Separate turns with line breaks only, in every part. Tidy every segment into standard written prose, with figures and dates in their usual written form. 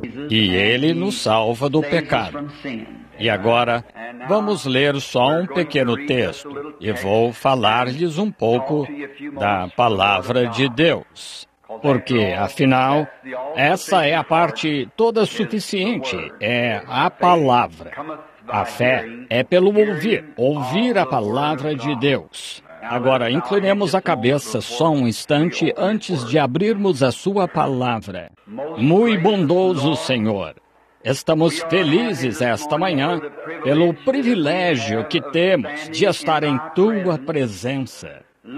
e Ele nos salva do pecado. E agora, vamos ler só um pequeno texto e vou falar-lhes um pouco da Palavra de Deus. Porque, afinal, essa é a parte toda suficiente, é a Palavra. A fé é pelo ouvir a Palavra de Deus. Agora, inclinemos a cabeça só um instante antes de abrirmos a Sua Palavra. Muito bondoso Senhor, estamos felizes esta manhã pelo privilégio que temos de estar em Tua presença,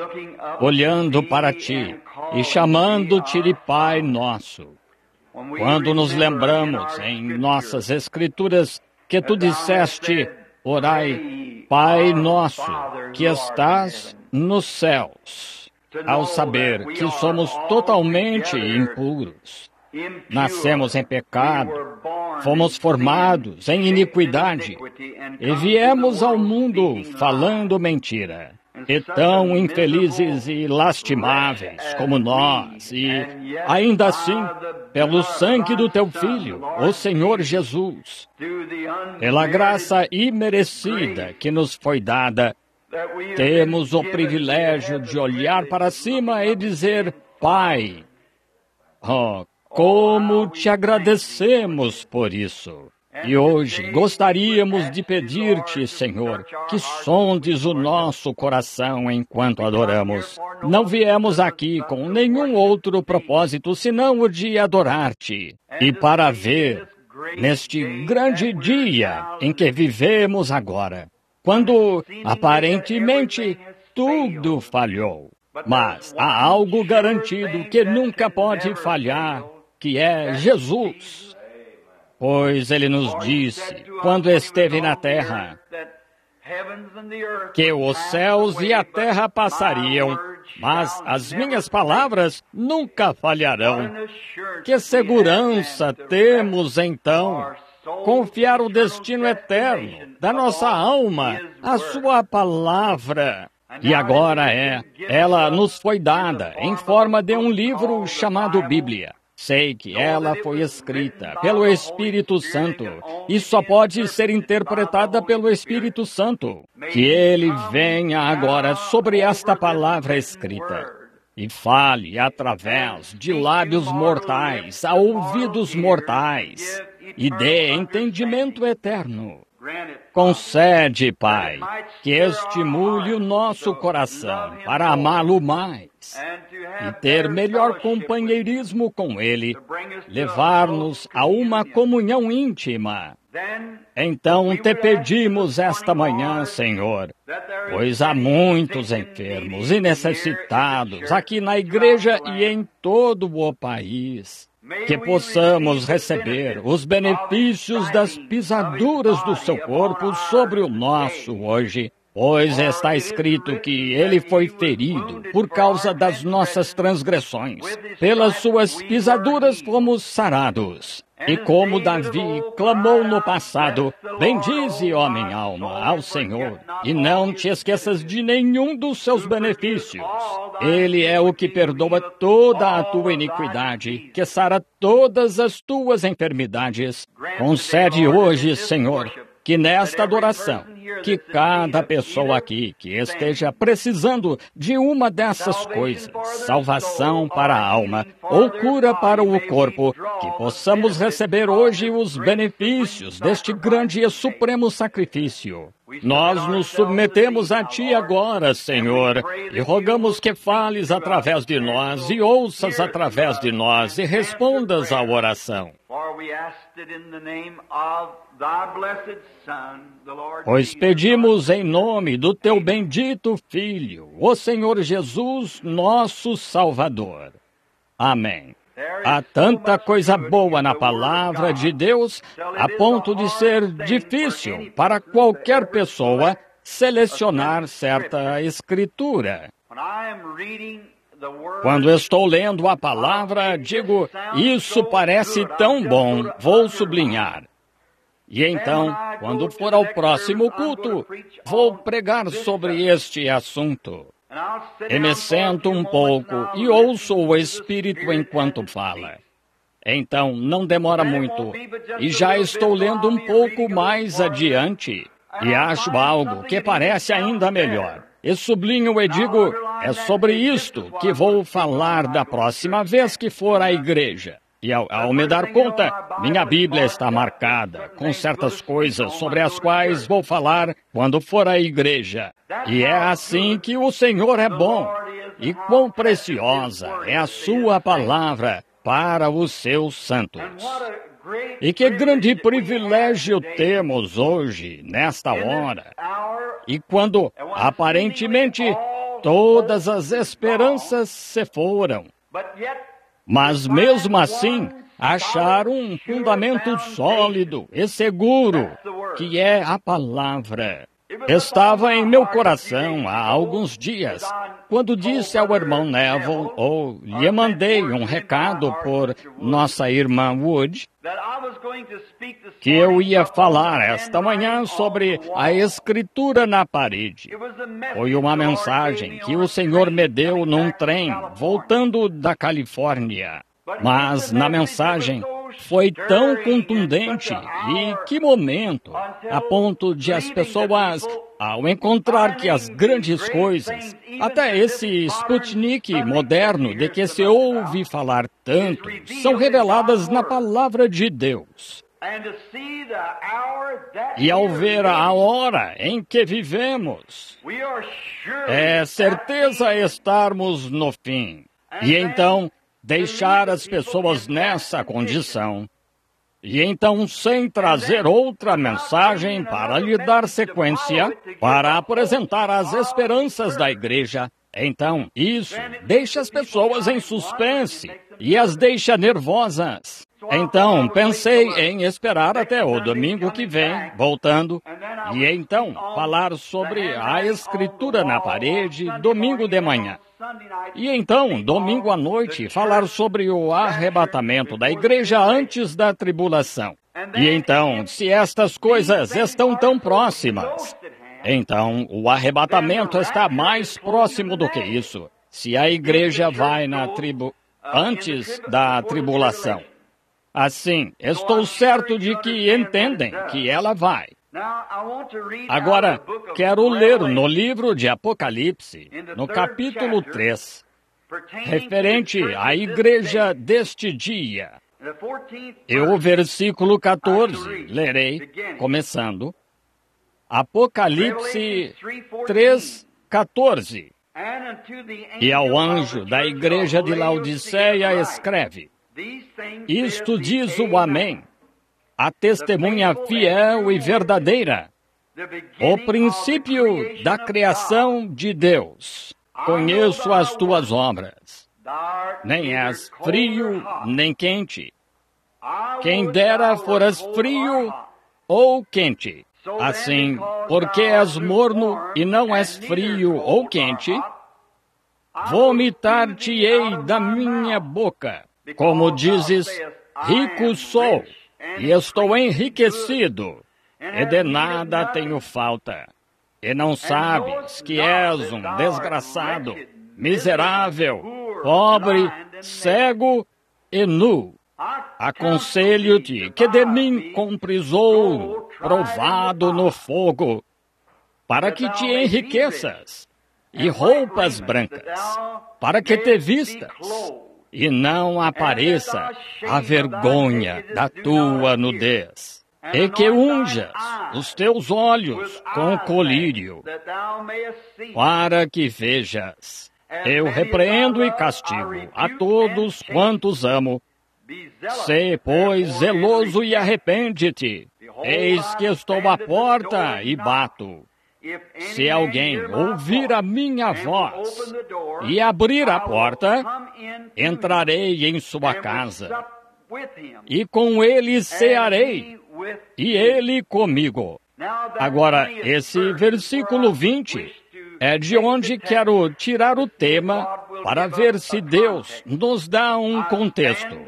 olhando para Ti e chamando-te de Pai Nosso. Quando nos lembramos em nossas Escrituras que Tu disseste, orai, Pai Nosso, que estás nos céus, ao saber que somos totalmente impuros. Nascemos em pecado, fomos formados em iniquidade e viemos ao mundo falando mentira. E tão infelizes e lastimáveis como nós, e ainda assim, pelo sangue do Teu Filho, o Senhor Jesus, pela graça imerecida que nos foi dada, temos o privilégio de olhar para cima e dizer, Pai, oh, como te agradecemos por isso. E hoje gostaríamos de pedir-te, Senhor, que sondes o nosso coração enquanto adoramos. Não viemos aqui com nenhum outro propósito senão o de adorar-te. E para ver, neste grande dia em que vivemos agora, quando aparentemente tudo falhou, mas há algo garantido que nunca pode falhar, que é Jesus. Pois Ele nos disse, quando esteve na terra, que os céus e a terra passariam, mas as minhas palavras nunca falharão. Que segurança temos, então, confiar o destino eterno da nossa alma à Sua palavra. E agora ela nos foi dada em forma de um livro chamado Bíblia. Sei que ela foi escrita pelo Espírito Santo e só pode ser interpretada pelo Espírito Santo. Que Ele venha agora sobre esta palavra escrita e fale através de lábios mortais a ouvidos mortais e dê entendimento eterno. Concede, Pai, que estimule o nosso coração para amá-lo mais e ter melhor companheirismo com Ele, levar-nos a uma comunhão íntima. Então te pedimos esta manhã, Senhor, pois há muitos enfermos e necessitados aqui na igreja e em todo o país, que possamos receber os benefícios das pisaduras do Seu corpo sobre o nosso hoje, pois está escrito que Ele foi ferido por causa das nossas transgressões. Pelas Suas pisaduras fomos sarados. E como Davi clamou no passado, bendize, ó minha alma, ao Senhor, e não te esqueças de nenhum dos seus benefícios. Ele é o que perdoa toda a tua iniquidade, que sara todas as tuas enfermidades. Concede hoje, Senhor, que nesta adoração, que cada pessoa aqui que esteja precisando de uma dessas coisas, salvação para a alma ou cura para o corpo, que possamos receber hoje os benefícios deste grande e supremo sacrifício. Nós nos submetemos a Ti agora, Senhor, e rogamos que fales através de nós e ouças através de nós e respondas à oração. Pois pedimos em nome do Teu bendito Filho, o Senhor Jesus, nosso Salvador. Amém. Há tanta coisa boa na palavra de Deus, a ponto de ser difícil para qualquer pessoa selecionar certa escritura. Quando estou lendo a palavra, digo, isso parece tão bom, vou sublinhar. E então, quando for ao próximo culto, vou pregar sobre este assunto. E me sento um pouco e ouço o Espírito enquanto fala. Então, não demora muito. E já estou lendo um pouco mais adiante. E acho algo que parece ainda melhor. E sublinho e digo, é sobre isto que vou falar da próxima vez que for à igreja. E ao me dar conta, minha Bíblia está marcada com certas coisas sobre as quais vou falar quando for à igreja. E é assim que o Senhor é bom. E quão preciosa é a sua palavra para os seus santos. E que grande privilégio temos hoje, nesta hora. E quando, aparentemente, todas as esperanças se foram, mas mesmo assim, achar um fundamento sólido e seguro, que é a palavra. Estava em meu coração há alguns dias, quando disse ao irmão Neville, ou lhe mandei um recado por nossa irmã Wood, que eu ia falar esta manhã sobre a escritura na parede. Foi uma mensagem que o Senhor me deu num trem, voltando da Califórnia. Mas na mensagem foi tão contundente, e que momento, a ponto de as pessoas, ao encontrar que as grandes coisas, até esse Sputnik moderno de que se ouve falar tanto, são reveladas na palavra de Deus. E ao ver a hora em que vivemos, é certeza estarmos no fim. E então, deixar as pessoas nessa condição, e então, sem trazer outra mensagem para lhe dar sequência, para apresentar as esperanças da igreja, então isso deixa as pessoas em suspense e as deixa nervosas. Então, pensei em esperar até o domingo que vem, voltando, e então falar sobre a escritura na parede, domingo de manhã. E então, domingo à noite, falar sobre o arrebatamento da igreja antes da tribulação. E então, se estas coisas estão tão próximas, então o arrebatamento está mais próximo do que isso. Se a igreja vai antes da tribulação. Assim, estou certo de que entendem que ela vai. Agora, quero ler no livro de Apocalipse, no capítulo 3, referente à igreja deste dia. E o versículo 14, lerei, começando, Apocalipse 3, 14. E ao anjo da igreja de Laodiceia escreve, isto diz o Amém, a testemunha fiel e verdadeira, o princípio da criação de Deus. Conheço as tuas obras. Nem és frio, nem quente. Quem dera foras frio ou quente. Assim, porque és morno e não és frio ou quente, vomitar-te-ei da minha boca. Como dizes, rico sou, e estou enriquecido, e de nada tenho falta. E não sabes que és um desgraçado, miserável, pobre, cego e nu. Aconselho-te que de mim compres ouro, provado no fogo, para que te enriqueças, e roupas brancas, para que te vistas, e não apareça a vergonha da tua nudez, e que unjas os teus olhos com colírio, para que vejas. Eu repreendo e castigo a todos quantos amo. Sê, pois, zeloso e arrepende-te. Eis que estou à porta e bato. Se alguém ouvir a minha voz e abrir a porta, entrarei em sua casa, e com ele cearei, e ele comigo. Agora, esse versículo 20 é de onde quero tirar o tema para ver se Deus nos dá um contexto.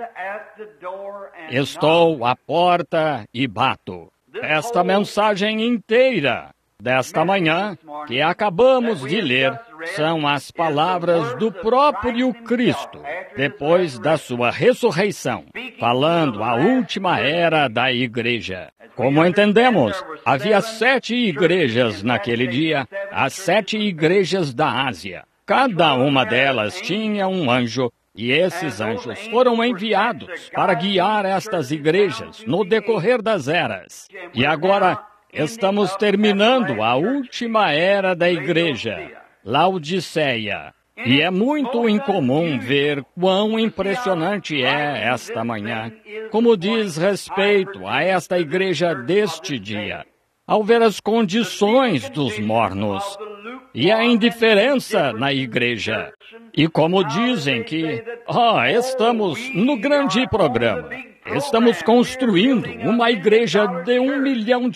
Estou à porta e bato. Esta mensagem inteira desta manhã, que acabamos de ler, são as palavras do próprio Cristo, depois da sua ressurreição, falando a última era da igreja. Como entendemos, havia 7 igrejas naquele dia, as 7 igrejas da Ásia. Cada uma delas tinha um anjo, e esses anjos foram enviados para guiar estas igrejas no decorrer das eras. E agora, estamos terminando a última era da igreja, Laodiceia. E é muito incomum ver quão impressionante é esta manhã, como diz respeito a esta igreja deste dia, ao ver as condições dos mornos e a indiferença na igreja. E como dizem que, estamos no grande programa. Estamos construindo uma igreja de $1 milhão.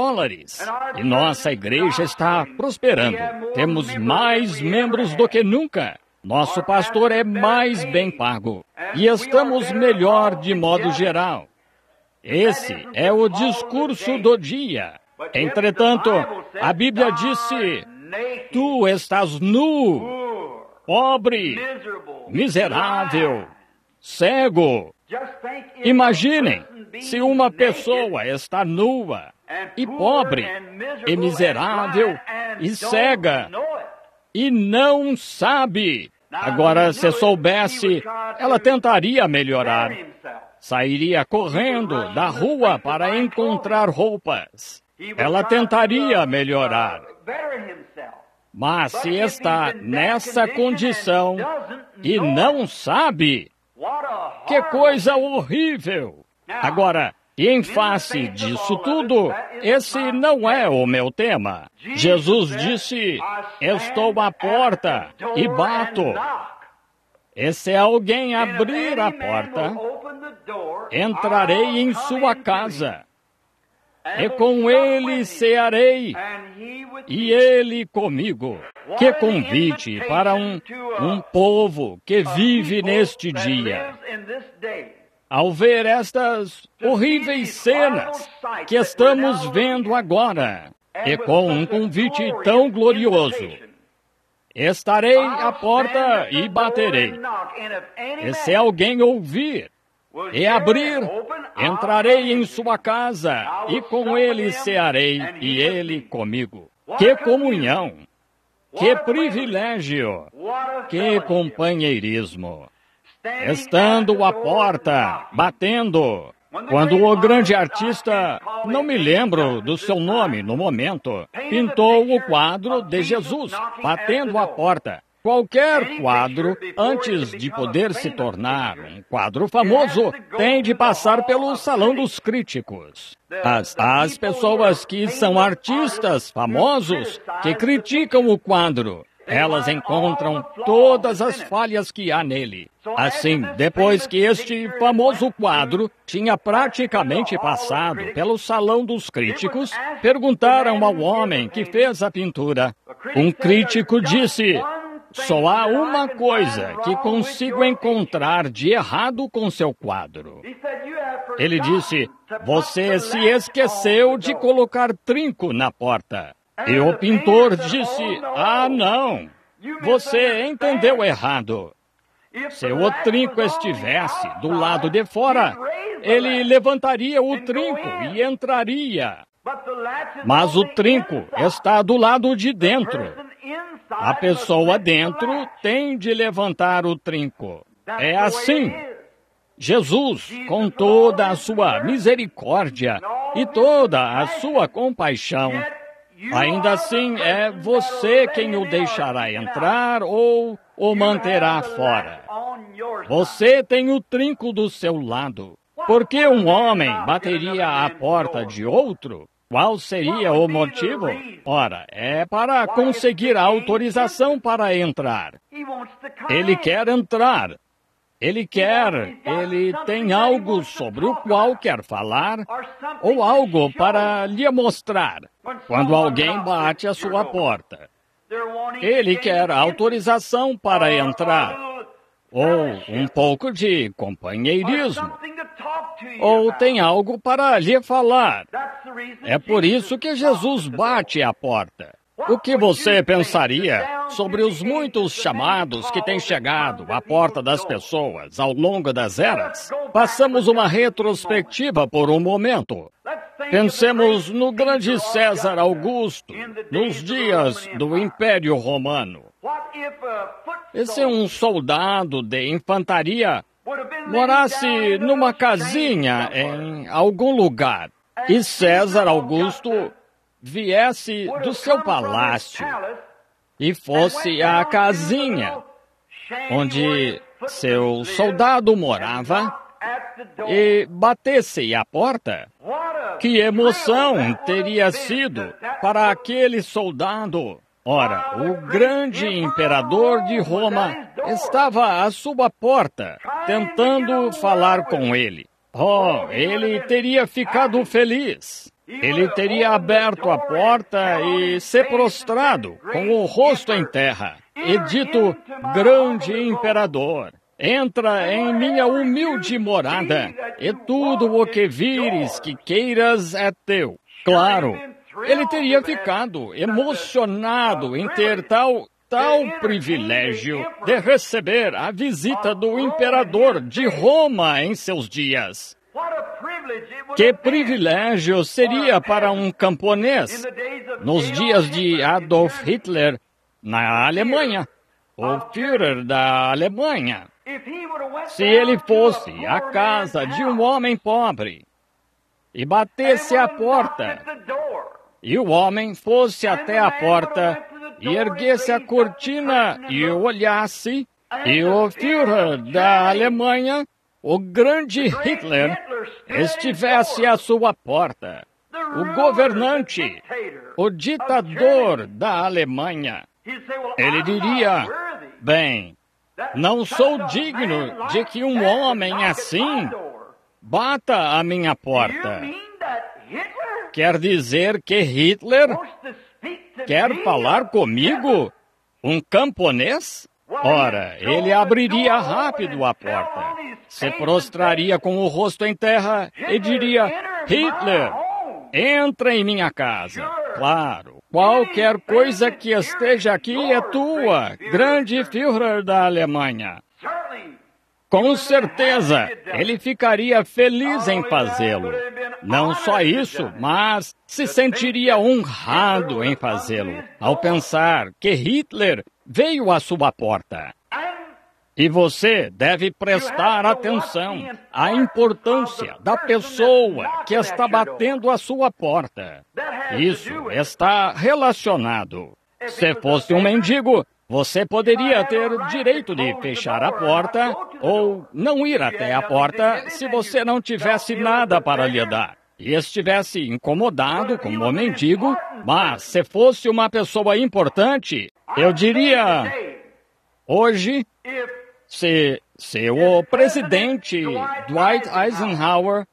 E nossa igreja está prosperando. Temos mais membros do que nunca. Nosso pastor é mais bem pago. E estamos melhor de modo geral. Esse é o discurso do dia. Entretanto, a Bíblia disse: tu estás nu, pobre, miserável, cego. Imaginem se uma pessoa está nua e pobre e miserável e cega e não sabe. Agora, se soubesse, ela tentaria melhorar. Sairia correndo da rua para encontrar roupas. Ela tentaria melhorar. Mas se está nessa condição e não sabe, que coisa horrível! Agora, em face disso tudo, esse não é o meu tema. Jesus disse: estou à porta e bato. E se alguém abrir a porta, entrarei em sua casa, e com ele cearei, e ele comigo. Que convite para um povo que vive neste dia. Ao ver estas horríveis cenas que estamos vendo agora, e com um convite tão glorioso, estarei à porta e baterei. E se alguém ouvir e abrir, entrarei em sua casa, e com ele cearei, e ele comigo. Que comunhão! Que privilégio! Que companheirismo! Estando à porta, batendo. Quando o grande artista, não me lembro do seu nome no momento, pintou o quadro de Jesus, batendo à porta. Qualquer quadro, antes de poder se tornar um quadro famoso, tem de passar pelo salão dos críticos. As pessoas que são artistas famosos, que criticam o quadro, elas encontram todas as falhas que há nele. Assim, depois que este famoso quadro tinha praticamente passado pelo salão dos críticos, perguntaram ao homem que fez a pintura. Um crítico disse: só há uma coisa que consigo encontrar de errado com seu quadro. Ele disse: você se esqueceu de colocar trinco na porta. E o pintor disse: não, você entendeu errado. Se o trinco estivesse do lado de fora, ele levantaria o trinco e entraria. Mas o trinco está do lado de dentro. A pessoa dentro tem de levantar o trinco. É assim. Jesus, com toda a sua misericórdia e toda a sua compaixão, ainda assim é você quem o deixará entrar ou o manterá fora. Você tem o trinco do seu lado. Por que um homem bateria à porta de outro? Qual seria o motivo? Ora, é para conseguir a autorização para entrar. Ele quer entrar. Ele tem algo sobre o qual quer falar, ou algo para lhe mostrar. Quando alguém bate à sua porta, ele quer autorização para entrar, ou um pouco de companheirismo, ou tem algo para lhe falar. É por isso que Jesus bate à porta. O que você pensaria sobre os muitos chamados que têm chegado à porta das pessoas ao longo das eras? Passamos uma retrospectiva por um momento. Pensemos no grande César Augusto, nos dias do Império Romano. E se um soldado de infantaria morasse numa casinha em algum lugar e César Augusto viesse do seu palácio e fosse à casinha onde seu soldado morava e batesse à porta, que emoção teria sido para aquele soldado! Ora, o grande imperador de Roma estava à sua porta, tentando falar com ele. Oh, ele teria ficado feliz. Ele teria aberto a porta e se prostrado, com o rosto em terra, e dito: grande imperador, entra em minha humilde morada, e tudo o que vires que queiras é teu. Claro, ele teria ficado emocionado em ter tal privilégio de receber a visita do imperador de Roma em seus dias. Que privilégio seria para um camponês nos dias de Adolf Hitler na Alemanha, o Führer da Alemanha. Se ele fosse à casa de um homem pobre e batesse à porta, e o homem fosse até a porta e erguesse a cortina e olhasse, e o Führer da Alemanha, o grande Hitler, estivesse à sua porta, o governante, o ditador da Alemanha, ele diria: bem, não sou digno de que um homem assim bata à minha porta. Quer dizer que Hitler quer falar comigo? Um camponês? Ora, ele abriria rápido a porta, se prostraria com o rosto em terra e diria: Hitler, entra em minha casa. Claro, qualquer coisa que esteja aqui é tua, grande Führer da Alemanha. Com certeza, ele ficaria feliz em fazê-lo. Não só isso, mas se sentiria honrado em fazê-lo, ao pensar que Hitler veio à sua porta. E você deve prestar atenção à importância da pessoa que está batendo à sua porta. Isso está relacionado. Se fosse um mendigo, você poderia ter direito de fechar a porta ou não ir até a porta se você não tivesse nada para lhe dar e estivesse incomodado como um mendigo, mas se fosse uma pessoa importante, eu diria: hoje, se o presidente Dwight Eisenhower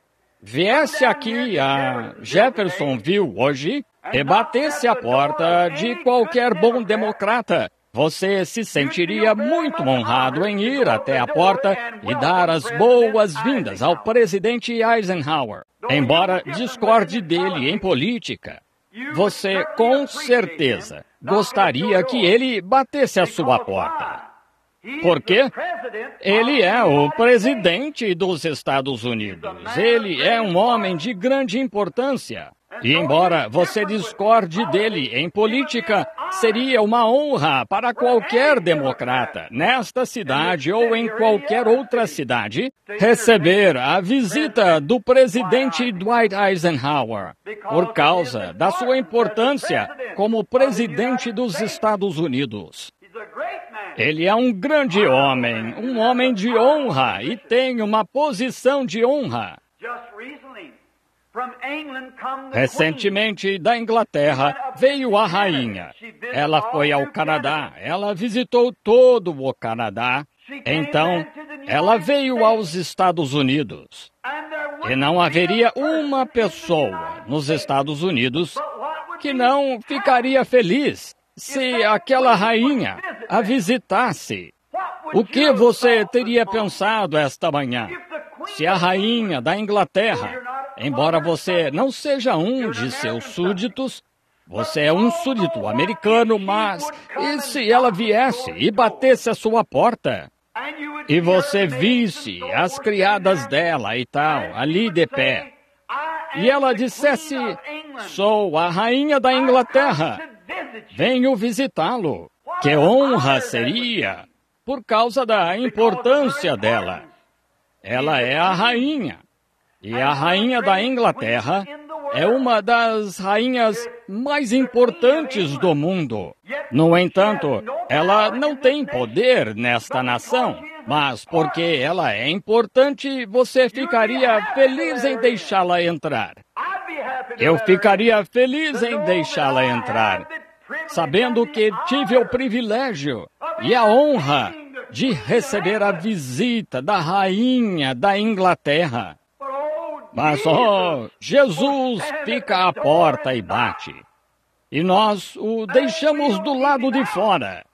viesse aqui a Jeffersonville hoje e batesse a porta de qualquer bom democrata, você se sentiria muito honrado em ir até a porta e dar as boas-vindas ao presidente Eisenhower. Embora discorde dele em política, você com certeza gostaria que ele batesse a sua porta. Por quê? Ele é o presidente dos Estados Unidos. Ele é um homem de grande importância. E embora você discorde dele em política, seria uma honra para qualquer democrata, nesta cidade ou em qualquer outra cidade, receber a visita do presidente Dwight Eisenhower, por causa da sua importância como presidente dos Estados Unidos. Ele é um grande homem, um homem de honra e tem uma posição de honra. Recentemente, da Inglaterra, veio a rainha. Ela foi ao Canadá, ela visitou todo o Canadá. Então, ela veio aos Estados Unidos. E não haveria uma pessoa nos Estados Unidos que não ficaria feliz se aquela rainha a visitasse. O que você teria pensado esta manhã? se a rainha da Inglaterra, embora você não seja um de seus súditos, você é um súdito americano, mas e se ela viesse e batesse a sua porta? E você visse as criadas dela e tal, ali de pé, e ela dissesse, sou a rainha da Inglaterra, venho visitá-lo. Que honra seria, por causa da importância dela. Ela é a rainha, e a rainha da Inglaterra é uma das rainhas mais importantes do mundo. No entanto, ela não tem poder nesta nação, mas porque ela é importante, você ficaria feliz em deixá-la entrar. Eu ficaria feliz em deixá-la entrar, sabendo que tive o privilégio e a honra de receber a visita da rainha da Inglaterra. Mas, Jesus fica à porta e bate. E nós o deixamos do lado de fora.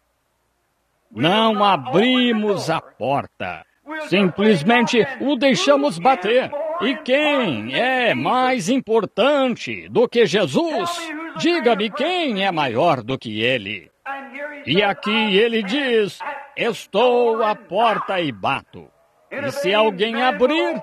Não abrimos a porta. Simplesmente o deixamos bater. E quem é mais importante do que Jesus? Diga-me quem é maior do que ele. E aqui ele diz, estou à porta e bato. E se alguém abrir,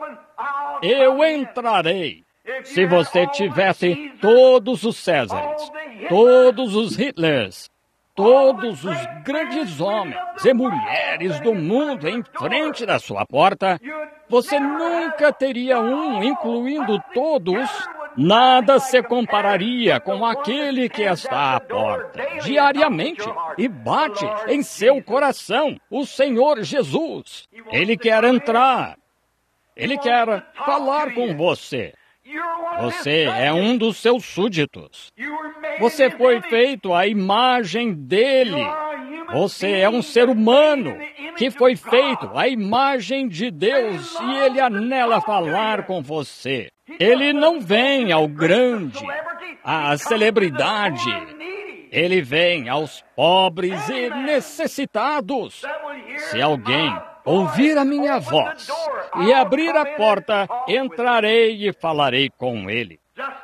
eu entrarei. Se você tivesse todos os Césares, todos os Hitlers, todos os grandes homens e mulheres do mundo em frente da sua porta, você nunca teria um, incluindo todos. Nada se compararia com aquele que está à porta diariamente e bate em seu coração, o Senhor Jesus. Ele quer entrar. Ele quer falar com você. Você é um dos seus súditos. Você foi feito à imagem dele. Você é um ser humano que foi feito à imagem de Deus e ele anela falar com você. Ele não vem ao grande, à celebridade. Ele vem aos pobres e necessitados. Se alguém ouvir a minha voz e abrir a porta, entrarei e falarei com ele.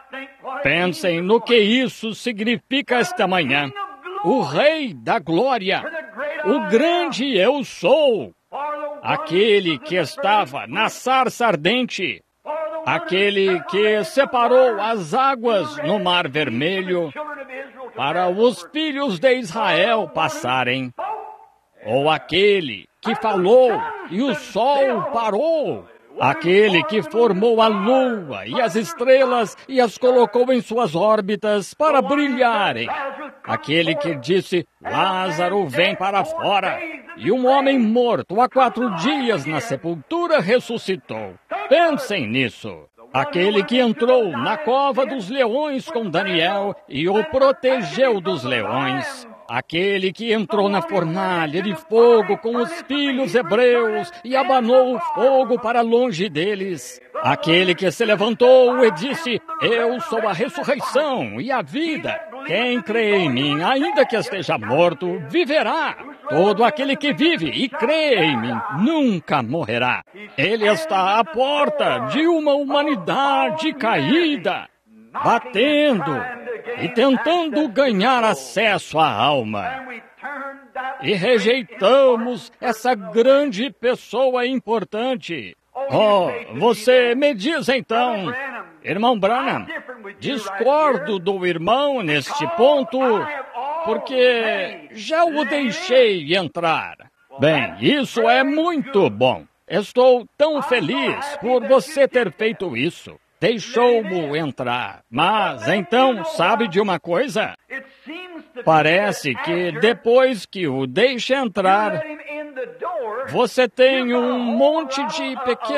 Pensem no que isso significa esta manhã. O Rei da Glória, o grande eu sou, aquele que estava na sarça ardente, aquele que separou as águas no Mar Vermelho para os filhos de Israel passarem, ou aquele que falou e o sol parou, aquele que formou a lua e as estrelas e as colocou em suas órbitas para brilharem, aquele que disse, Lázaro, vem para fora, e um homem morto há 4 dias na sepultura ressuscitou. Pensem nisso. Aquele que entrou na cova dos leões com Daniel e o protegeu dos leões. Aquele que entrou na fornalha de fogo com os filhos hebreus e abanou o fogo para longe deles. Aquele que se levantou e disse, eu sou a ressurreição e a vida. Quem crê em mim, ainda que esteja morto, viverá. Todo aquele que vive e crê em mim nunca morrerá. Ele está à porta de uma humanidade caída, batendo e tentando ganhar acesso à alma. E rejeitamos essa grande pessoa importante. Você me diz então, irmão Branham, discordo do irmão neste ponto, porque já o deixei entrar. Bem, isso é muito bom. Estou tão feliz por você ter feito isso. Deixou-mo entrar. Mas, então, sabe de uma coisa? Parece que depois que o deixa entrar, você tem um monte de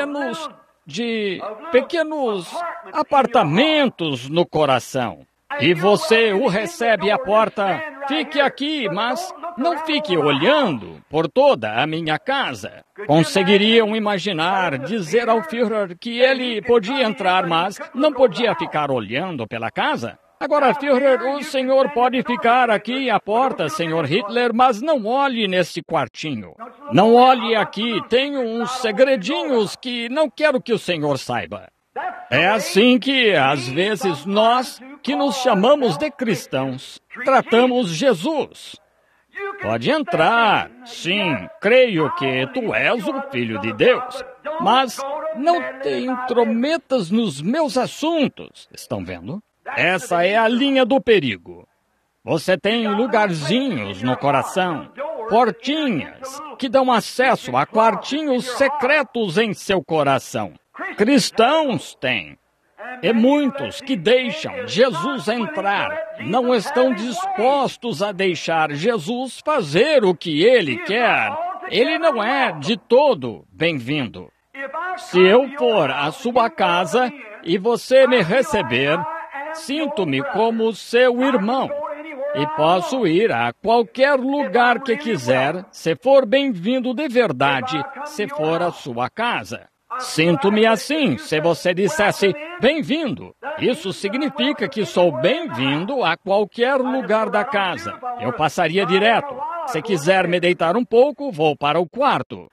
pequenos apartamentos no coração. E você o recebe à porta. Fique aqui, mas não fique olhando por toda a minha casa. Conseguiriam imaginar, dizer ao Führer que ele podia entrar, mas não podia ficar olhando pela casa? Agora, Führer, o senhor pode ficar aqui à porta, senhor Hitler, mas não olhe nesse quartinho. Não olhe aqui, tenho uns segredinhos que não quero que o senhor saiba. É assim que, às vezes, nós, que nos chamamos de cristãos, tratamos Jesus. Pode entrar, sim, creio que tu és o Filho de Deus, mas não te intrometas nos meus assuntos, estão vendo? Essa é a linha do perigo. Você tem lugarzinhos no coração, portinhas, que dão acesso a quartinhos secretos em seu coração. Cristãos têm. E muitos que deixam Jesus entrar não estão dispostos a deixar Jesus fazer o que ele quer. Ele não é de todo bem-vindo. Se eu for à sua casa e você me receber, sinto-me como seu irmão e posso ir a qualquer lugar que quiser, se for bem-vindo de verdade, se for à sua casa. Sinto-me assim, se você dissesse bem-vindo. Isso significa que sou bem-vindo a qualquer lugar da casa. Eu passaria direto. Se quiser me deitar um pouco, vou para o quarto.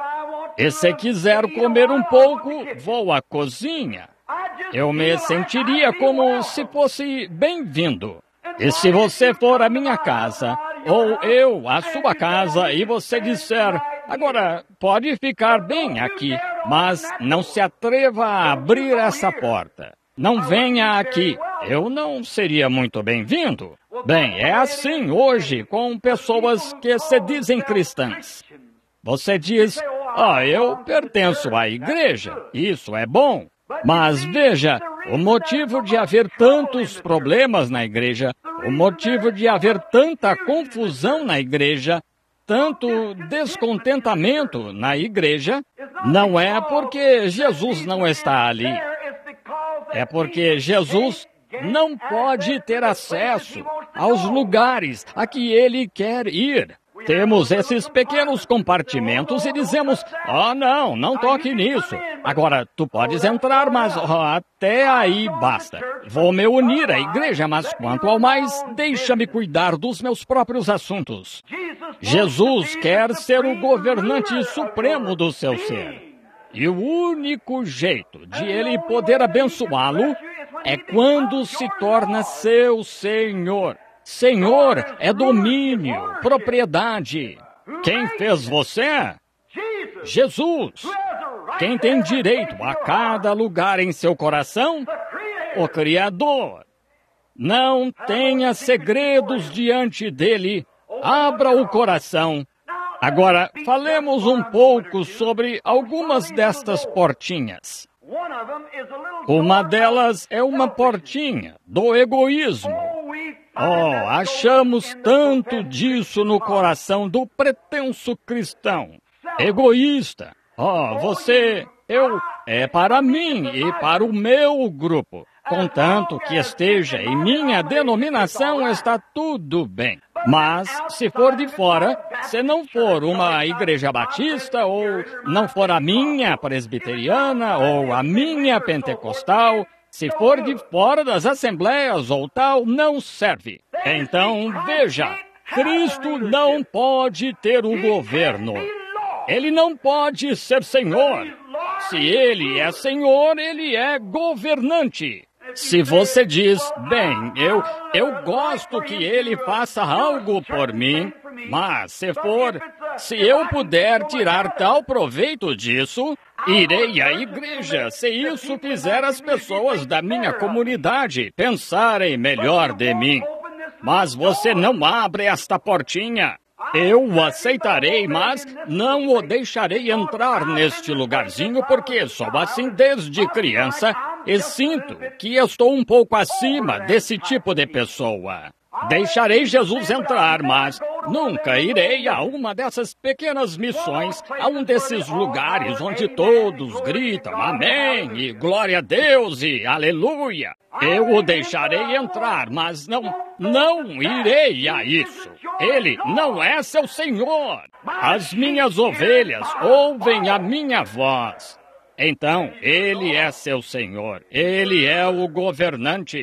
E se quiser comer um pouco, vou à cozinha. Eu me sentiria como se fosse bem-vindo. E se você for à minha casa, ou eu à sua casa, e você disser, agora, pode ficar bem aqui, mas não se atreva a abrir essa porta. Não venha aqui. Eu não seria muito bem-vindo. Bem, é assim hoje com pessoas que se dizem cristãs. Você diz, eu pertenço à igreja. Isso é bom. Mas veja, o motivo de haver tantos problemas na igreja, o motivo de haver tanta confusão na igreja, tanto descontentamento na igreja, não é porque Jesus não está ali. É porque Jesus não pode ter acesso aos lugares a que ele quer ir. Temos esses pequenos compartimentos e dizemos, não toque nisso. Agora, tu podes entrar, mas até aí basta. Vou me unir à igreja, mas quanto ao mais, deixa-me cuidar dos meus próprios assuntos. Jesus quer ser o governante supremo do seu ser. E o único jeito de ele poder abençoá-lo é quando se torna seu Senhor. Senhor é domínio, propriedade. Quem fez você? Jesus. Quem tem direito a cada lugar em seu coração? O Criador. Não tenha segredos diante dele. Abra o coração. Agora, falemos um pouco sobre algumas destas portinhas. Uma delas é uma portinha do egoísmo. Achamos tanto disso no coração do pretenso cristão. Egoísta. É para mim e para o meu grupo. Contanto que esteja em minha denominação, está tudo bem. Mas, se for de fora, se não for uma igreja batista, ou não for a minha presbiteriana, ou a minha pentecostal, se for de fora das assembleias ou tal, não serve. Então, veja, Cristo não pode ter o governo. Ele não pode ser Senhor. Se ele é Senhor, ele é governante. Se você diz, bem, eu gosto que ele faça algo por mim, mas se eu puder tirar tal proveito disso, irei à igreja se isso fizer as pessoas da minha comunidade pensarem melhor de mim. Mas você não abre esta portinha. Eu o aceitarei, mas não o deixarei entrar neste lugarzinho porque sou assim desde criança e sinto que estou um pouco acima desse tipo de pessoa. Deixarei Jesus entrar, mas nunca irei a uma dessas pequenas missões, a um desses lugares onde todos gritam amém e glória a Deus e aleluia. Eu o deixarei entrar, mas não irei a isso. Ele não é seu Senhor. As minhas ovelhas ouvem a minha voz. Então, ele é seu Senhor. Ele é o governante.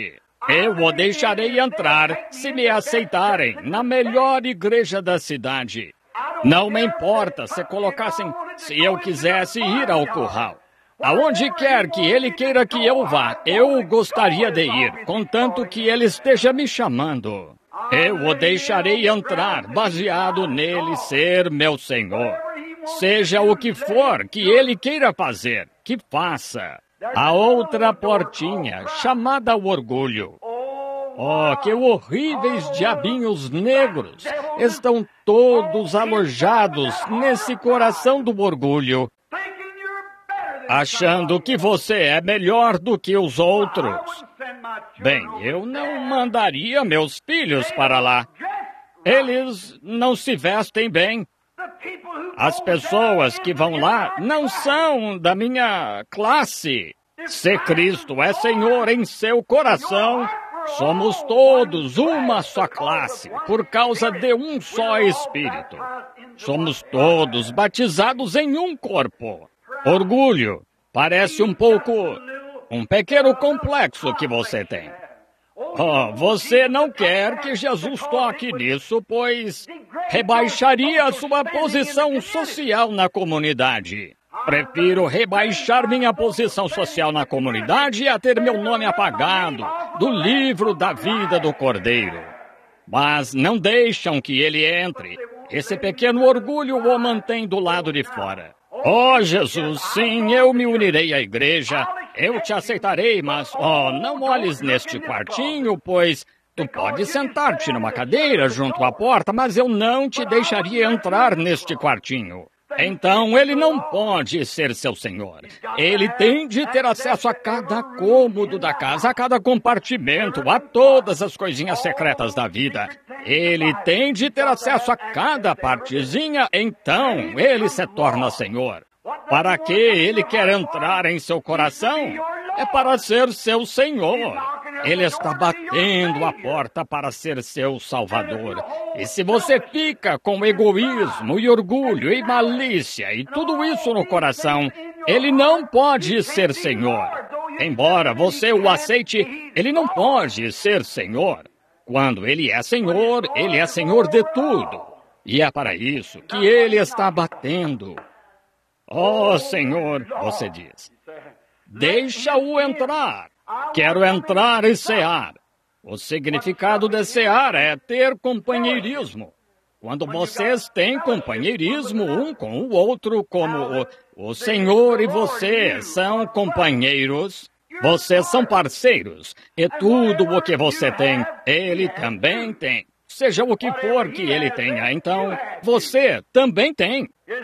Eu o deixarei entrar se me aceitarem na melhor igreja da cidade. Não me importa se colocassem, se eu quisesse ir ao curral. Aonde quer que ele queira que eu vá, eu gostaria de ir, contanto que ele esteja me chamando. Eu o deixarei entrar, baseado nele ser meu Senhor. Seja o que for que ele queira fazer, que faça. A outra portinha, chamada o orgulho. Oh, que horríveis diabinhos negros estão todos alojados nesse coração do orgulho, achando que você é melhor do que os outros. Bem, eu não mandaria meus filhos para lá. Eles não se vestem bem. As pessoas que vão lá não são da minha classe. Se Cristo é Senhor em seu coração, somos todos uma só classe, por causa de um só Espírito. Somos todos batizados em um corpo. Orgulho parece um pequeno complexo que você tem. Oh, você não quer que Jesus toque nisso, pois rebaixaria a sua posição social na comunidade. Prefiro rebaixar minha posição social na comunidade a ter meu nome apagado do livro da vida do Cordeiro. Mas não deixam que ele entre. Esse pequeno orgulho o mantém do lado de fora. Oh, Jesus, sim, eu me unirei à igreja. Eu te aceitarei, mas, não olhes neste quartinho, pois tu pode sentar-te numa cadeira junto à porta, mas eu não te deixaria entrar neste quartinho. Então, ele não pode ser seu senhor. Ele tem de ter acesso a cada cômodo da casa, a cada compartimento, a todas as coisinhas secretas da vida. Ele tem de ter acesso a cada partezinha, então ele se torna senhor. Para que ele quer entrar em seu coração? É para ser seu senhor. Ele está batendo a porta para ser seu salvador. E se você fica com egoísmo e orgulho e malícia e tudo isso no coração, ele não pode ser senhor. Embora você o aceite, ele não pode ser senhor. Quando ele é senhor de tudo. E é para isso que ele está batendo. Oh, Senhor, você diz, deixa-o entrar. Quero entrar e cear. O significado de cear é ter companheirismo. Quando vocês têm companheirismo um com o outro, como o Senhor e você são companheiros, vocês são parceiros, e tudo o que você tem, ele também tem. Seja o que for que ele tenha, então você também tem.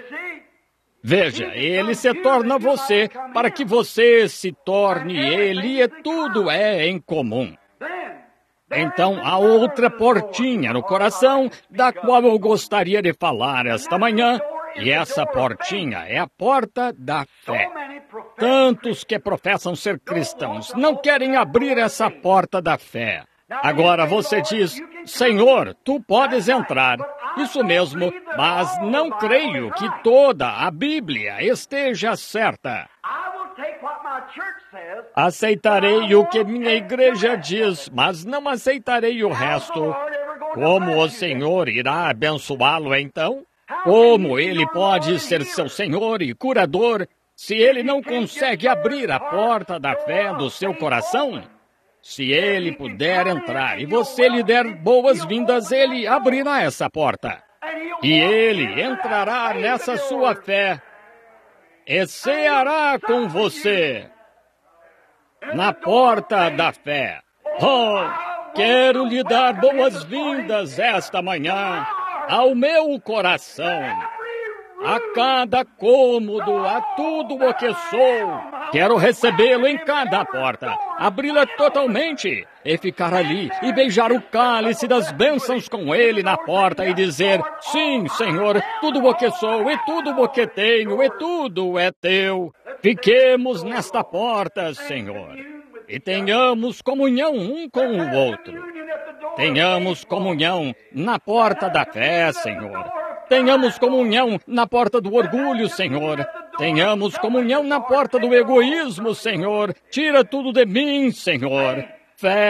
Veja, ele se torna você para que você se torne ele e tudo é em comum. Então, há outra portinha no coração da qual eu gostaria de falar esta manhã, e essa portinha é a porta da fé. Tantos que professam ser cristãos não querem abrir essa porta da fé. Agora você diz, Senhor, tu podes entrar. Isso mesmo, mas não creio que toda a Bíblia esteja certa. Aceitarei o que minha igreja diz, mas não aceitarei o resto. Como o Senhor irá abençoá-lo então? Como ele pode ser seu Senhor e curador se ele não consegue abrir a porta da fé do seu coração? Se ele puder entrar e você lhe der boas-vindas, ele abrirá essa porta. E ele entrará nessa sua fé e ceará com você na porta da fé. Oh, quero lhe dar boas-vindas esta manhã ao meu coração, a cada cômodo, a tudo o que sou. Quero recebê-lo em cada porta, abri-la totalmente e ficar ali e beijar o cálice das bênçãos com ele na porta e dizer, sim, Senhor, tudo o que sou e tudo o que tenho e tudo é teu. Fiquemos nesta porta, Senhor, e tenhamos comunhão um com o outro. Tenhamos comunhão na porta da fé, Senhor. Tenhamos comunhão na porta do orgulho, Senhor. Tenhamos comunhão na porta do egoísmo, Senhor. Tira tudo de mim, Senhor. Fé.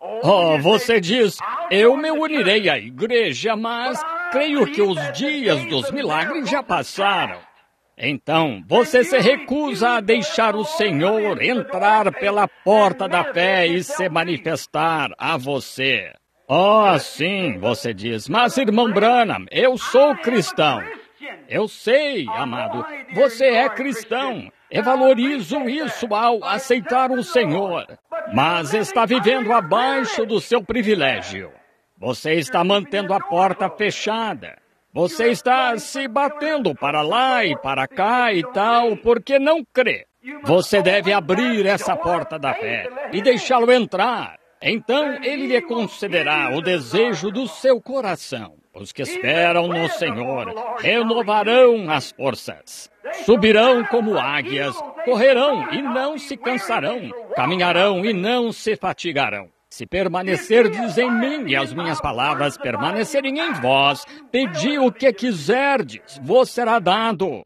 Oh, você diz, eu me unirei à igreja, mas creio que os dias dos milagres já passaram. Então, você se recusa a deixar o Senhor entrar pela porta da fé e se manifestar a você. Oh, sim, você diz, mas irmão Branham, eu sou cristão. Eu sei, amado, você é cristão. Eu valorizo isso ao aceitar o Senhor. Mas está vivendo abaixo do seu privilégio. Você está mantendo a porta fechada. Você está se batendo para lá e para cá e tal, porque não crê. Você deve abrir essa porta da fé e deixá-lo entrar. Então ele lhe concederá o desejo do seu coração. Os que esperam no Senhor renovarão as forças. Subirão como águias, correrão e não se cansarão, caminharão e não se fatigarão. Se permanecerdes em mim e as minhas palavras permanecerem em vós, pedi o que quiserdes, vos será dado.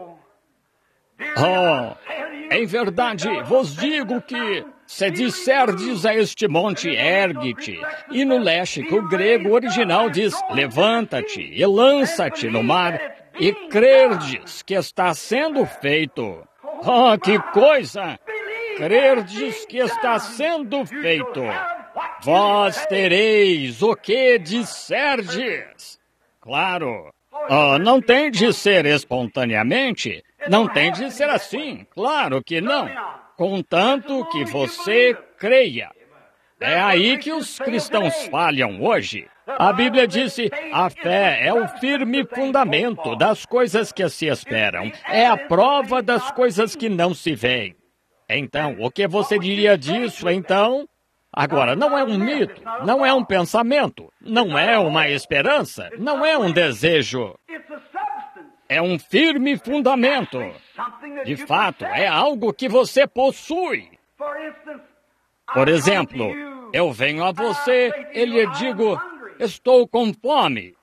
Oh, em verdade, vos digo que, se disserdes a este monte, ergue-te, e no léxico grego original diz, levanta-te e lança-te no mar, e crerdes que está sendo feito. Oh, que coisa! Crerdes que está sendo feito. Vós tereis o que disserdes. Claro. Oh, não tem de ser espontaneamente. Não tem de ser assim. Claro que não. Contanto que você creia. É aí que os cristãos falham hoje. A Bíblia disse, a fé é o firme fundamento das coisas que se esperam. É a prova das coisas que não se veem. Então, o que você diria disso, então? Agora, não é um mito, não é um pensamento, não é uma esperança, não é um desejo. É um firme fundamento. De fato, é algo que você possui. Por exemplo, eu venho a você e lhe digo, estou com fome,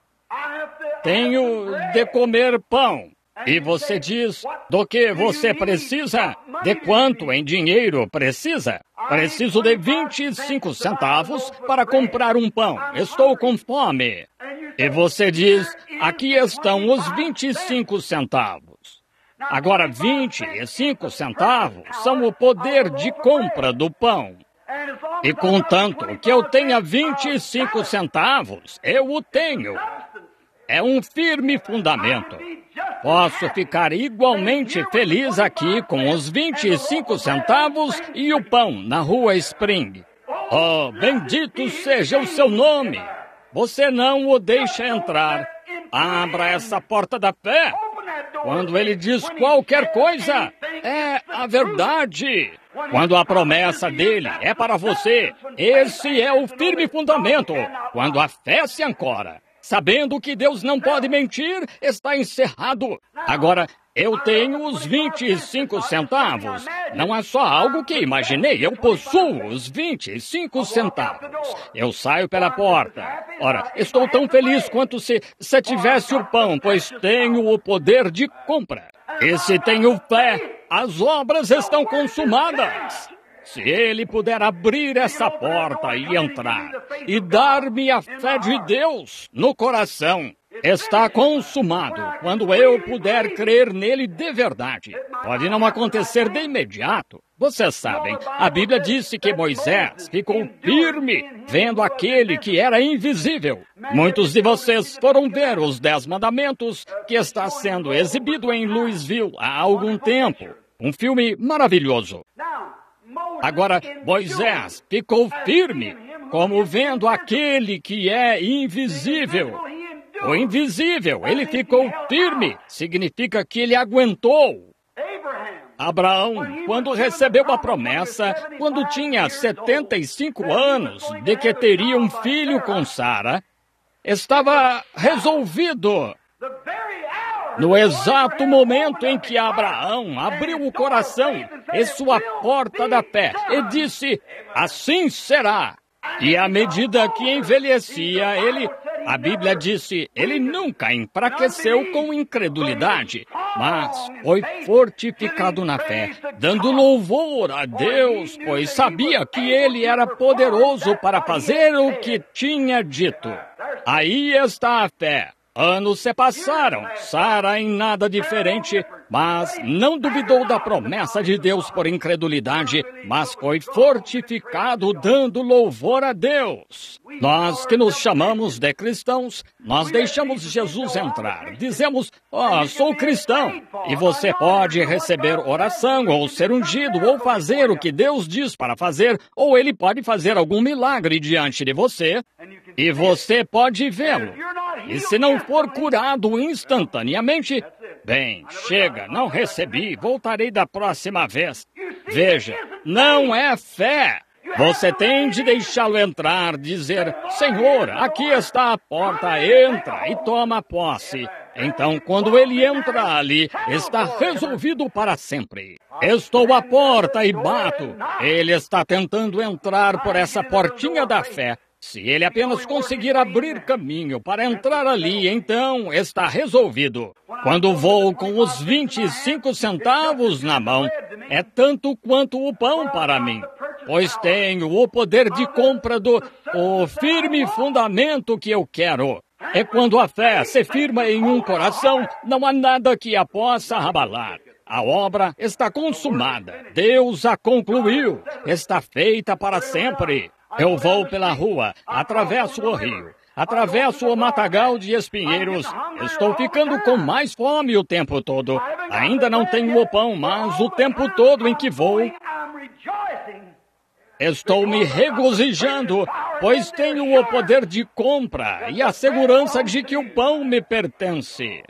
tenho de comer pão. E você diz, do que você precisa? De quanto em dinheiro precisa? Preciso de 25 centavos para comprar um pão. Estou com fome. E você diz, aqui estão os 25 centavos. Agora, 25 centavos são o poder de compra do pão. E contanto que eu tenha 25 centavos, eu o tenho. É um firme fundamento. Posso ficar igualmente feliz aqui com os 25 centavos e o pão na rua Spring. Oh, bendito seja o seu nome. Você não o deixa entrar. Abra essa porta da fé. Quando ele diz qualquer coisa, é a verdade. Quando a promessa dele é para você, esse é o firme fundamento. Quando a fé se ancora. Sabendo que Deus não pode mentir, está encerrado. Agora, eu tenho os 25 centavos. Não é só algo que imaginei, eu possuo os 25 centavos. Eu saio pela porta. Ora, estou tão feliz quanto se tivesse o pão, pois tenho o poder de compra. E se tenho fé, as obras estão consumadas. Se ele puder abrir essa porta e entrar e dar-me a fé de Deus no coração, está consumado quando eu puder crer nele de verdade. Pode não acontecer de imediato. Vocês sabem, a Bíblia disse que Moisés ficou firme vendo aquele que era invisível. Muitos de vocês foram ver os 10 mandamentos que está sendo exibido em Louisville há algum tempo. Um filme maravilhoso. Agora, Moisés ficou firme, como vendo aquele que é invisível. O invisível, ele ficou firme, significa que ele aguentou. Abraão, quando recebeu a promessa, quando tinha 75 anos, de que teria um filho com Sara, estava resolvido. No exato momento em que Abraão abriu o coração e sua porta da fé e disse, assim será. E à medida que envelhecia, ele A Bíblia disse, ele nunca enfraqueceu com incredulidade, mas foi fortificado na fé, dando louvor a Deus, pois sabia que ele era poderoso para fazer o que tinha dito. Aí está a fé. Anos se passaram, Sara em nada diferente, mas não duvidou da promessa de Deus por incredulidade, mas foi fortificado dando louvor a Deus. Nós que nos chamamos de cristãos, nós deixamos Jesus entrar. Dizemos, sou cristão. E você pode receber oração, ou ser ungido, ou fazer o que Deus diz para fazer, ou Ele pode fazer algum milagre diante de você, e você pode vê-lo. E se não for curado instantaneamente, bem, chega, não recebi, voltarei da próxima vez. Veja, não é fé. Você tem de deixá-lo entrar, dizer, Senhor, aqui está a porta, entra e toma posse. Então, quando ele entra ali, está resolvido para sempre. Estou à porta e bato. Ele está tentando entrar por essa portinha da fé. Se ele apenas conseguir abrir caminho para entrar ali, então está resolvido. Quando vou com os 25 centavos na mão, é tanto quanto o pão para mim, pois tenho o poder de compra o firme fundamento que eu quero. É quando a fé se firma em um coração, não há nada que a possa abalar. A obra está consumada, Deus a concluiu, está feita para sempre. Eu vou pela rua, atravesso o rio, atravesso o matagal de espinheiros. Estou ficando com mais fome o tempo todo. Ainda não tenho o pão, mas o tempo todo em que vou, estou me regozijando, pois tenho o poder de compra e a segurança de que o pão me pertence.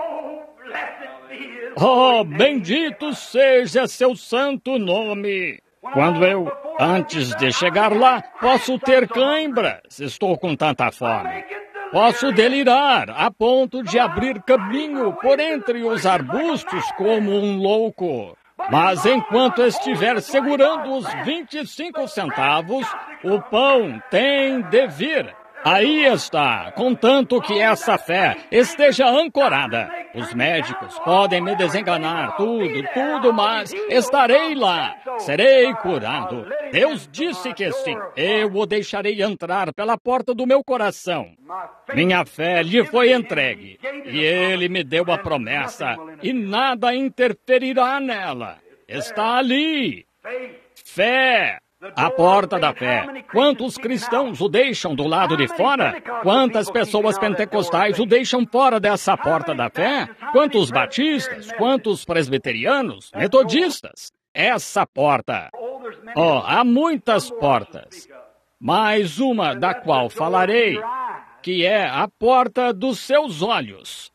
Oh, bendito seja seu santo nome! Quando eu, antes de chegar lá, posso ter cãibras, estou com tanta fome. Posso delirar a ponto de abrir caminho por entre os arbustos como um louco. Mas enquanto estiver segurando os 25 centavos, o pão tem de vir. Aí está, contanto que essa fé esteja ancorada. Os médicos podem me desenganar, tudo, mas estarei lá, serei curado. Deus disse que sim, eu o deixarei entrar pela porta do meu coração. Minha fé lhe foi entregue, e ele me deu a promessa, e nada interferirá nela. Está ali. Fé. A porta da fé. Quantos cristãos o deixam do lado de fora? Quantas pessoas pentecostais o deixam fora dessa porta da fé? Quantos batistas? Quantos presbiterianos? Metodistas? Essa porta. Há muitas portas. Mas uma da qual falarei, que é a porta dos seus olhos.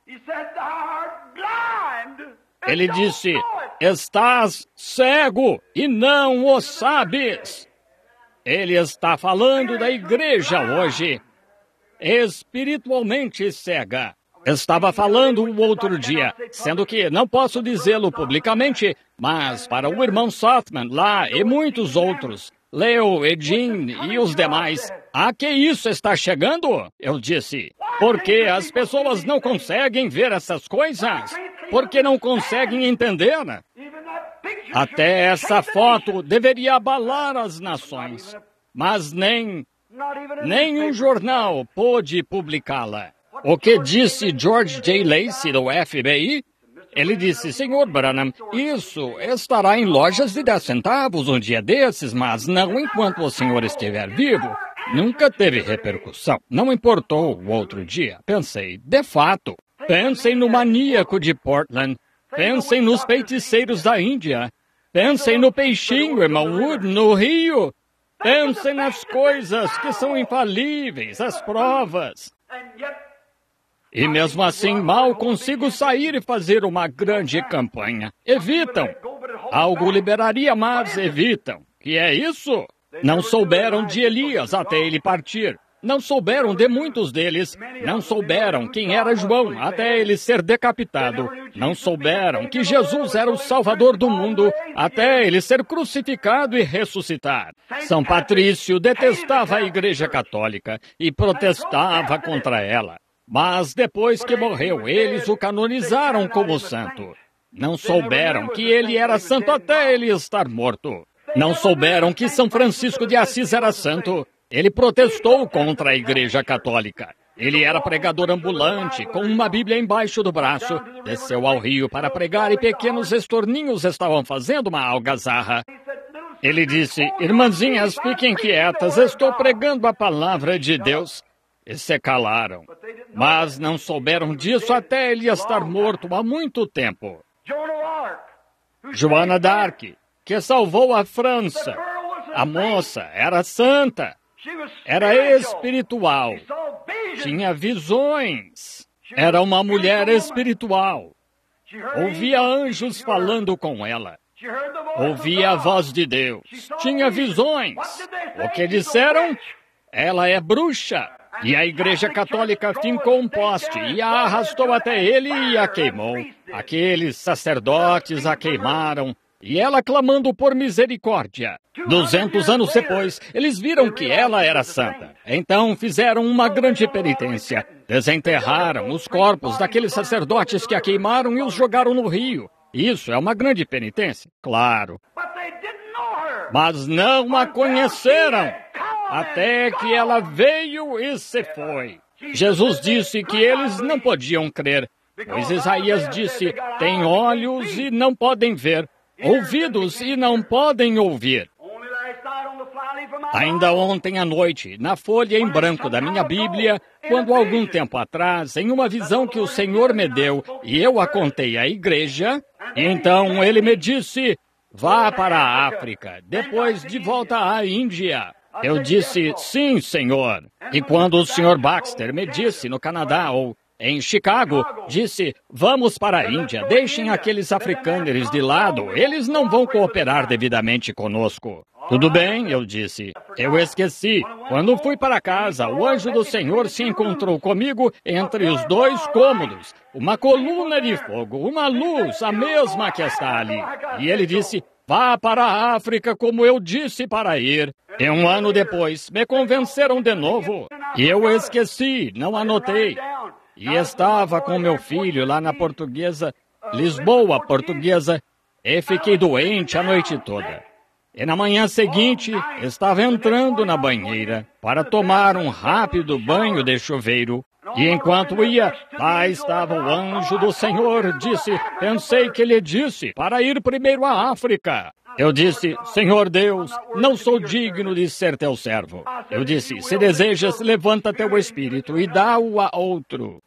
Ele disse, estás cego e não o sabes. Ele está falando da igreja hoje, espiritualmente cega. Estava falando o outro dia, sendo que não posso dizê-lo publicamente, mas para o irmão Sothman lá e muitos outros, Leo e Jean e os demais, a que isso está chegando? Eu disse, porque as pessoas não conseguem ver essas coisas? Porque não conseguem entender? Até essa foto deveria abalar as nações, mas nem um jornal pôde publicá-la. O que disse George J. Lacey do FBI? Ele disse, Sr. Branham, isso estará em lojas de 10 centavos um dia desses, mas não enquanto o senhor estiver vivo. Nunca teve repercussão. Não importou o outro dia. Pensei, de fato. Pensem no maníaco de Portland. Pensem nos feiticeiros da Índia. Pensem no peixinho, irmão Wood, no rio. Pensem nas coisas que são infalíveis, as provas. E mesmo assim, mal consigo sair e fazer uma grande campanha. Evitam. Algo liberaria, mas evitam. Que é isso? Não souberam de Elias até ele partir. Não souberam de muitos deles. Não souberam quem era João até ele ser decapitado. Não souberam que Jesus era o Salvador do mundo até ele ser crucificado e ressuscitar. São Patrício detestava a Igreja Católica e protestava contra ela. Mas depois que morreu, eles o canonizaram como santo. Não souberam que ele era santo até ele estar morto. Não souberam que São Francisco de Assis era santo. Ele protestou contra a Igreja Católica. Ele era pregador ambulante, com uma Bíblia embaixo do braço. Desceu ao rio para pregar e pequenos estorninhos estavam fazendo uma algazarra. Ele disse, irmãzinhas, fiquem quietas, estou pregando a palavra de Deus. E se calaram. Mas não souberam disso até ele estar morto há muito tempo. Joana d'Arc, que salvou a França. A moça era santa. Era espiritual. Tinha visões. Era uma mulher espiritual. Ouvia anjos falando com ela. Ouvia a voz de Deus. Tinha visões. O que disseram? Ela é bruxa. E a Igreja Católica fincou um poste e a arrastou até ele e a queimou. Aqueles sacerdotes a queimaram. E ela clamando por misericórdia. 200 anos depois, eles viram que ela era santa. Então fizeram uma grande penitência. Desenterraram os corpos daqueles sacerdotes que a queimaram e os jogaram no rio. Isso é uma grande penitência? Claro. Mas não a conheceram. Até que ela veio e se foi. Jesus disse que eles não podiam crer. Pois Isaías disse, têm olhos e não podem ver. Ouvidos e não podem ouvir. Ainda ontem à noite, na folha em branco da minha Bíblia, quando algum tempo atrás, em uma visão que o Senhor me deu, e eu a contei à igreja, então ele me disse, vá para a África, depois de volta à Índia. Eu disse, sim, Senhor. E quando o Sr. Baxter me disse no Canadá ou em Chicago, disse, vamos para a Índia, deixem aqueles africâners de lado, eles não vão cooperar devidamente conosco. Tudo bem, eu disse. Eu esqueci. Quando fui para casa, o anjo do Senhor se encontrou comigo entre os dois cômodos. Uma coluna de fogo, uma luz, a mesma que está ali. E ele disse, vá para a África como eu disse para ir. E um ano depois, me convenceram de novo. E eu esqueci, não anotei. E estava com meu filho lá na Portuguesa, Lisboa, Portuguesa, e fiquei doente a noite toda. E na manhã seguinte, estava entrando na banheira para tomar um rápido banho de chuveiro. E enquanto ia, lá estava o anjo do Senhor, pensei que ele disse, para ir primeiro à África. Eu disse, Senhor Deus, não sou digno de ser teu servo. Eu disse, se desejas, levanta teu espírito e dá-o a outro.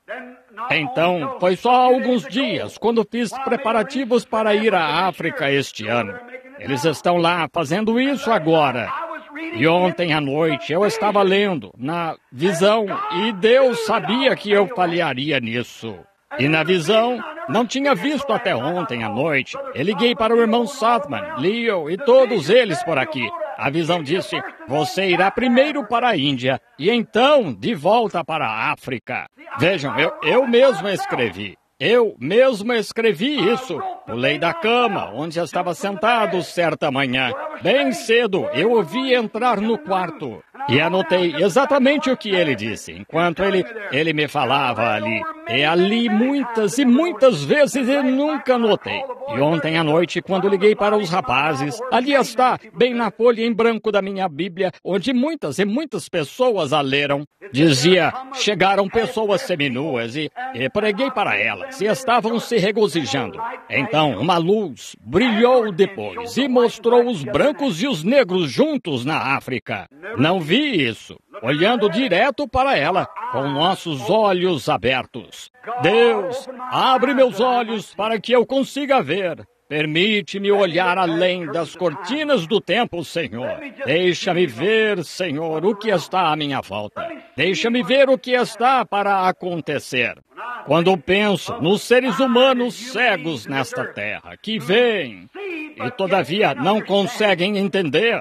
Então, foi só alguns dias, quando fiz preparativos para ir à África este ano. Eles estão lá fazendo isso agora. E ontem à noite eu estava lendo na visão e Deus sabia que eu falharia nisso. E na visão, não tinha visto até ontem à noite. Eu liguei para o irmão Saltman, Leo e todos eles por aqui. A visão disse, você irá primeiro para a Índia e então de volta para a África. Vejam, eu mesmo escrevi. Eu mesmo escrevi isso. Pulei da cama, onde estava sentado certa manhã. Bem cedo, eu ouvi entrar no quarto. E anotei exatamente o que ele disse, enquanto ele me falava ali. E ali muitas e muitas vezes eu nunca notei. E ontem à noite, quando liguei para os rapazes, ali está, bem na folha em branco da minha Bíblia, onde muitas e muitas pessoas a leram. Dizia, chegaram pessoas seminuas e preguei para elas, e estavam se regozijando. Então, uma luz brilhou depois e mostrou os brancos e os negros juntos na África. Não vi isso, olhando direto para ela, com nossos olhos abertos. Deus, abre meus olhos para que eu consiga ver. Permite-me olhar além das cortinas do templo, Senhor. Deixa-me ver, Senhor, o que está à minha volta. Deixa-me ver o que está para acontecer. Quando penso nos seres humanos cegos nesta terra, que veem e todavia não conseguem entender,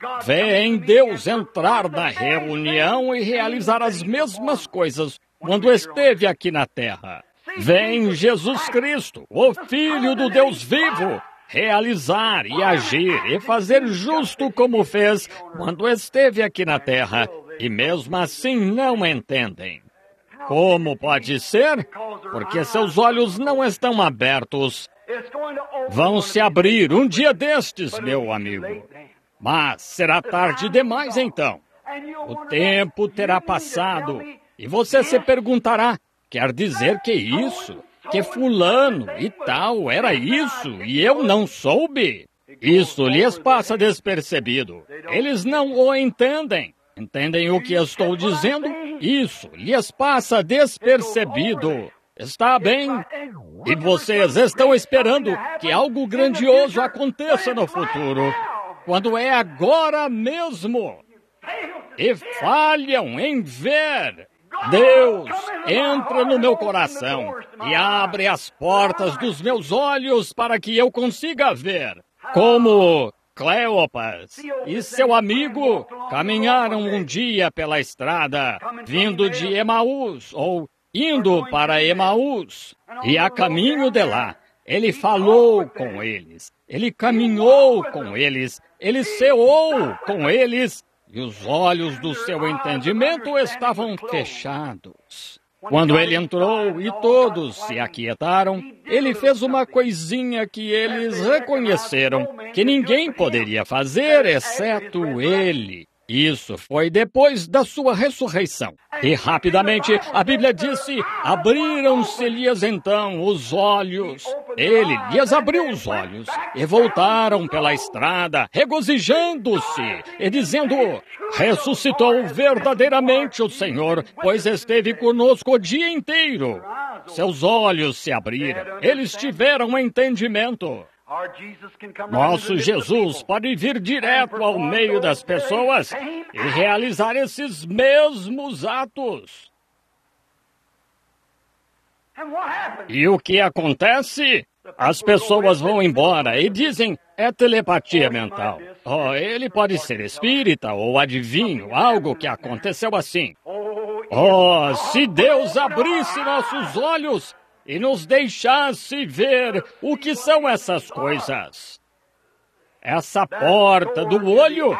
vê em Deus entrar na reunião e realizar as mesmas coisas quando esteve aqui na terra. Vê em Jesus Cristo, o Filho do Deus vivo, realizar e agir e fazer justo como fez quando esteve aqui na terra, e mesmo assim não entendem. Como pode ser? Porque seus olhos não estão abertos. Vão se abrir um dia destes, meu amigo. Mas será tarde demais então. O tempo terá passado e você se perguntará, quer dizer que isso, que fulano e tal era isso e eu não soube? Isso lhes passa despercebido. Eles não o entendem. Entendem o que estou dizendo? Isso lhes passa despercebido. Está bem? E vocês estão esperando que algo grandioso aconteça no futuro, quando é agora mesmo. E falham em ver. Deus entra no meu coração e abre as portas dos meus olhos para que eu consiga ver. Como Cleopas e seu amigo caminharam um dia pela estrada, vindo de Emaús, ou indo para Emaús, e a caminho de lá, ele falou com eles, ele caminhou com eles, ele ceou com eles, e os olhos do seu entendimento estavam fechados. Quando ele entrou e todos se aquietaram, ele fez uma coisinha que eles reconheceram que ninguém poderia fazer exceto ele. Isso foi depois da sua ressurreição. E rapidamente a Bíblia disse, abriram-se-lhes então os olhos. Ele lhes abriu os olhos e voltaram pela estrada, regozijando-se e dizendo, ressuscitou verdadeiramente o Senhor, pois esteve conosco o dia inteiro. Seus olhos se abriram, eles tiveram entendimento. Nosso Jesus pode vir direto ao meio das pessoas e realizar esses mesmos atos. E o que acontece? As pessoas vão embora e dizem, é telepatia mental. Oh, ele pode ser espírita ou adivinho, algo que aconteceu assim. Oh, se Deus abrisse nossos olhos e nos deixasse ver o que são essas coisas. Essa porta do olho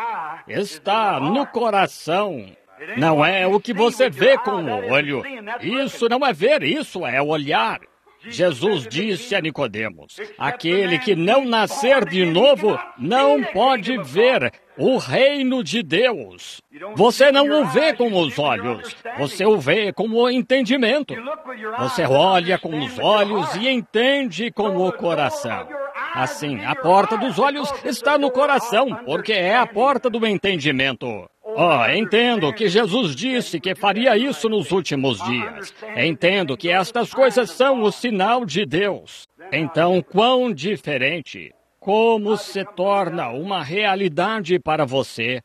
está no coração. Não é o que você vê com o olho. Isso não é ver, isso é olhar. Jesus disse a Nicodemos, aquele que não nascer de novo não pode ver o reino de Deus. Você não o vê com os olhos, você o vê com o entendimento. Você olha com os olhos e entende com o coração. Assim, a porta dos olhos está no coração, porque é a porta do entendimento. Oh, entendo que Jesus disse que faria isso nos últimos dias. Entendo que estas coisas são o sinal de Deus. Então, quão diferente, como se torna uma realidade para você,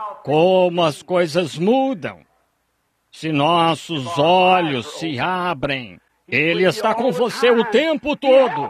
como as coisas mudam. Se nossos olhos se abrem, Ele está com você o tempo todo.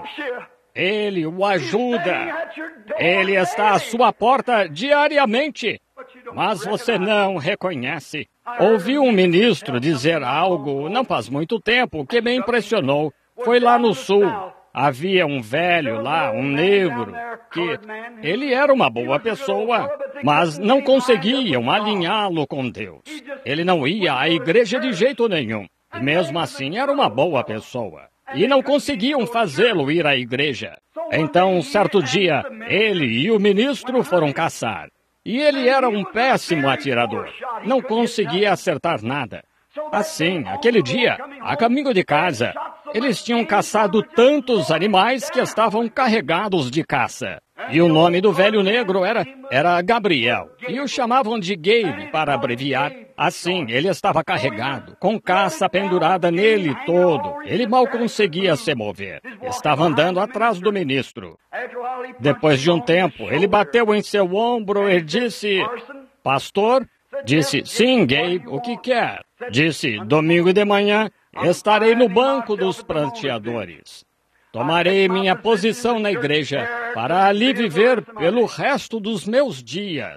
Ele o ajuda. Ele está à sua porta diariamente. Mas você não reconhece. Ouvi um ministro dizer algo não faz muito tempo que me impressionou. Foi lá no sul. Havia um velho lá, um negro, que ele era uma boa pessoa, mas não conseguiam alinhá-lo com Deus. Ele não ia à igreja de jeito nenhum. E mesmo assim era uma boa pessoa. E não conseguiam fazê-lo ir à igreja. Então, certo dia, ele e o ministro foram caçar. E ele era um péssimo atirador. Não conseguia acertar nada. Assim, aquele dia, a caminho de casa, eles tinham caçado tantos animais que estavam carregados de caça. E o nome do velho negro era Gabriel. E o chamavam de Gabe, para abreviar. Assim, ele estava carregado, com caça pendurada nele todo. Ele mal conseguia se mover. Estava andando atrás do ministro. Depois de um tempo, ele bateu em seu ombro e disse, pastor? Disse, sim, Gabe, o que quer? Disse, domingo de manhã, estarei no banco dos pranteadores. Tomarei minha posição na igreja para ali viver pelo resto dos meus dias.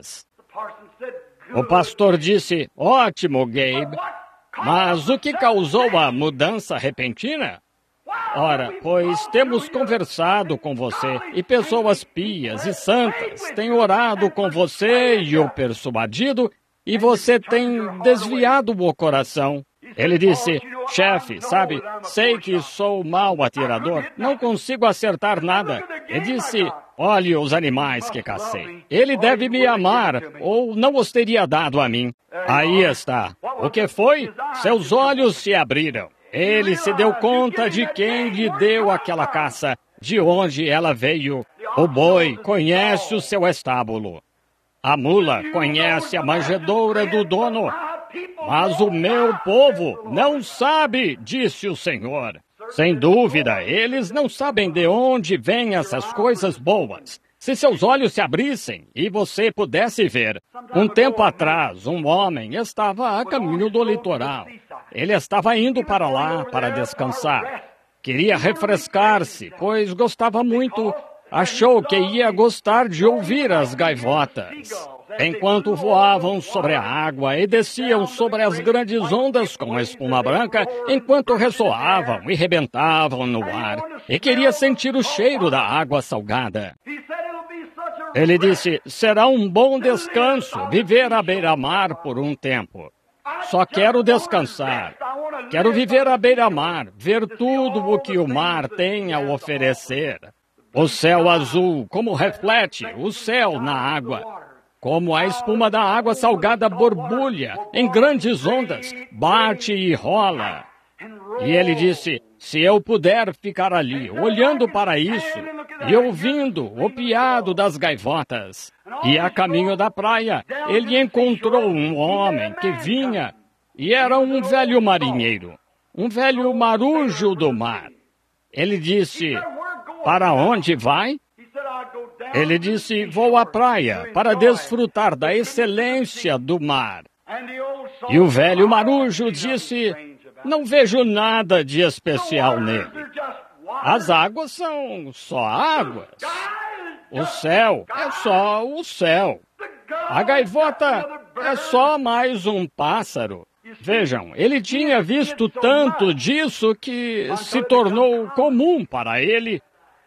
O pastor disse, ótimo, Gabe, mas o que causou a mudança repentina? Ora, pois temos conversado com você, e pessoas pias e santas têm orado com você e o persuadido, e você tem desviado o coração. Ele disse, chefe, sabe, sei que sou mau atirador, não consigo acertar nada. Ele disse, olhe os animais que cacei. Ele deve me amar, ou não os teria dado a mim. Aí está. O que foi? Seus olhos se abriram. Ele se deu conta de quem lhe deu aquela caça, de onde ela veio. O boi conhece o seu estábulo. A mula conhece a manjedoura do dono. Mas o meu povo não sabe, disse o Senhor. Sem dúvida, eles não sabem de onde vêm essas coisas boas. Se seus olhos se abrissem e você pudesse ver. Um tempo atrás, um homem estava a caminho do litoral. Ele estava indo para lá para descansar. Queria refrescar-se, pois gostava muito. Achou que ia gostar de ouvir as gaivotas. Enquanto voavam sobre a água e desciam sobre as grandes ondas com espuma branca, enquanto ressoavam e rebentavam no ar, e queria sentir o cheiro da água salgada. Ele disse, será um bom descanso viver à beira-mar por um tempo. Só quero descansar. Quero viver à beira-mar, ver tudo o que o mar tem a oferecer. O céu azul, como reflete o céu na água. Como a espuma da água salgada borbulha em grandes ondas, bate e rola. E ele disse, se eu puder ficar ali, olhando para isso, e ouvindo o piado das gaivotas. E a caminho da praia, ele encontrou um homem que vinha, e era um velho marinheiro, um velho marujo do mar. Ele disse, para onde vai? Ele disse, vou à praia para desfrutar da excelência do mar. E o velho marujo disse, não vejo nada de especial nele. As águas são só águas. O céu é só o céu. A gaivota é só mais um pássaro. Vejam, ele tinha visto tanto disso que se tornou comum para ele.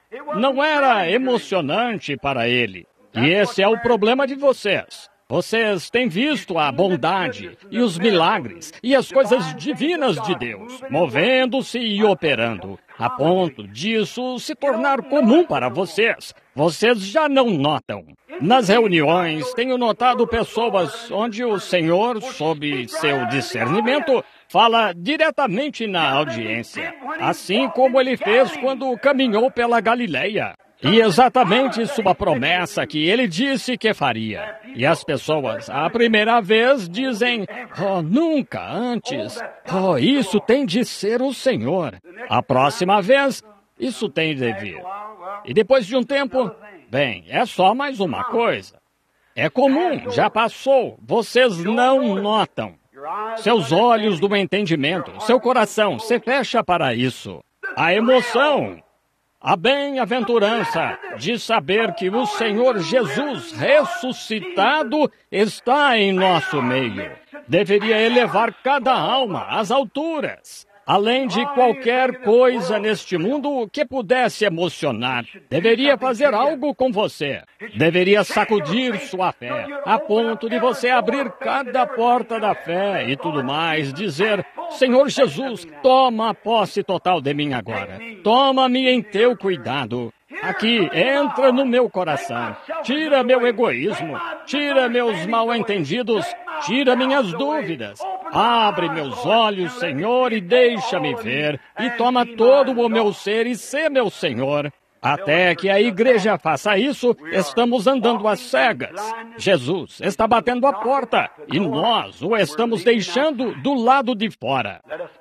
Não era emocionante para ele. E esse é o problema de vocês. Vocês têm visto a bondade e os milagres e as coisas divinas de Deus, movendo-se e operando, a ponto disso se tornar comum para vocês. Vocês já não notam. Nas reuniões, tenho notado pessoas onde o Senhor, sob seu discernimento, fala diretamente na audiência, assim como ele fez quando caminhou pela Galileia. E exatamente sua promessa que ele disse que faria. E as pessoas, a primeira vez, dizem, oh, nunca antes. Oh, isso tem de ser o Senhor. A próxima vez, isso tem de vir. E depois de um tempo, bem, é só mais uma coisa. É comum, já passou, vocês não notam. Seus olhos do entendimento, seu coração se fecha para isso. A emoção, a bem-aventurança de saber que o Senhor Jesus ressuscitado está em nosso meio. Deveria elevar cada alma às alturas. Além de qualquer coisa neste mundo que pudesse emocionar, deveria fazer algo com você. Deveria sacudir sua fé, a ponto de você abrir cada porta da fé e tudo mais, dizer, Senhor Jesus, toma posse total de mim agora. Toma-me em teu cuidado. Aqui, entra no meu coração. Tira meu egoísmo. Tira meus mal-entendidos. Tira minhas dúvidas. Abre meus olhos, Senhor, e deixa-me ver. E toma todo o meu ser e sê meu Senhor. Até que a igreja faça isso, estamos andando às cegas. Jesus está batendo a porta e nós o estamos deixando do lado de fora.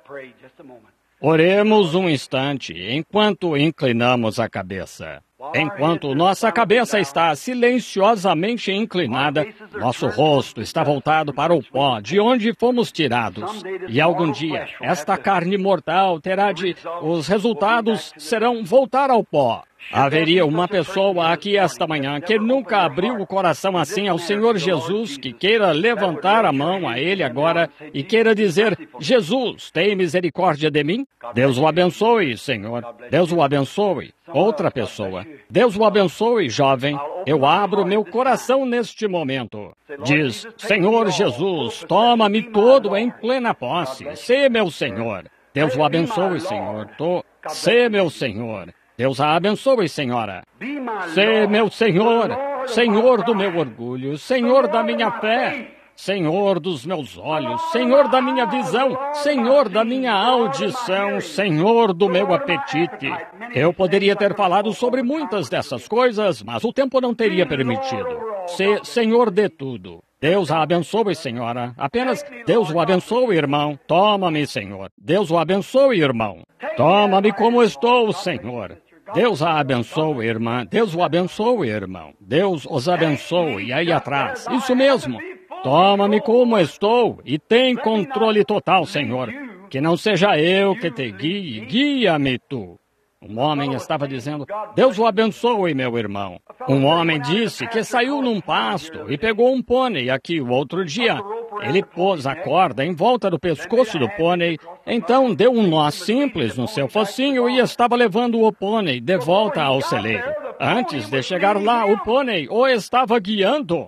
Oremos um instante enquanto inclinamos a cabeça. Enquanto nossa cabeça está silenciosamente inclinada, nosso rosto está voltado para o pó de onde fomos tirados. E algum dia, esta carne mortal terá de... Os resultados serão voltar ao pó. Haveria uma pessoa aqui esta manhã que nunca abriu o coração assim ao Senhor Jesus, que queira levantar a mão a Ele agora e queira dizer: Jesus, tem misericórdia de mim? Deus o abençoe, Senhor. Deus o abençoe. Outra pessoa. Deus o abençoe, jovem. Eu abro meu coração neste momento. Diz: Senhor Jesus, toma-me todo em plena posse. Sê meu Senhor. Deus o abençoe, Senhor. Sê meu Senhor. Deus a abençoe, senhora. Sê meu Senhor, Senhor do meu orgulho, Senhor da minha fé, Senhor dos meus olhos, Senhor da minha visão, Senhor da minha audição, Senhor do meu apetite. Eu poderia ter falado sobre muitas dessas coisas, mas o tempo não teria permitido. Sê Senhor de tudo. Deus a abençoe, senhora. Apenas Deus o abençoe, irmão. Toma-me, Senhor. Deus o abençoe, irmão. Toma-me como estou, Senhor. Deus a abençoe, irmã. Deus o abençoe, irmão. Deus os abençoe. E aí atrás. Isso mesmo. Toma-me como estou e tem controle total, Senhor. Que não seja eu que te guie. Guia-me tu. Um homem estava dizendo: Deus o abençoe, meu irmão. Um homem disse que saiu num pasto e pegou um pônei aqui o outro dia. Ele pôs a corda em volta do pescoço do pônei, então deu um nó simples no seu focinho e estava levando o pônei de volta ao celeiro. Antes de chegar lá, o pônei o estava guiando.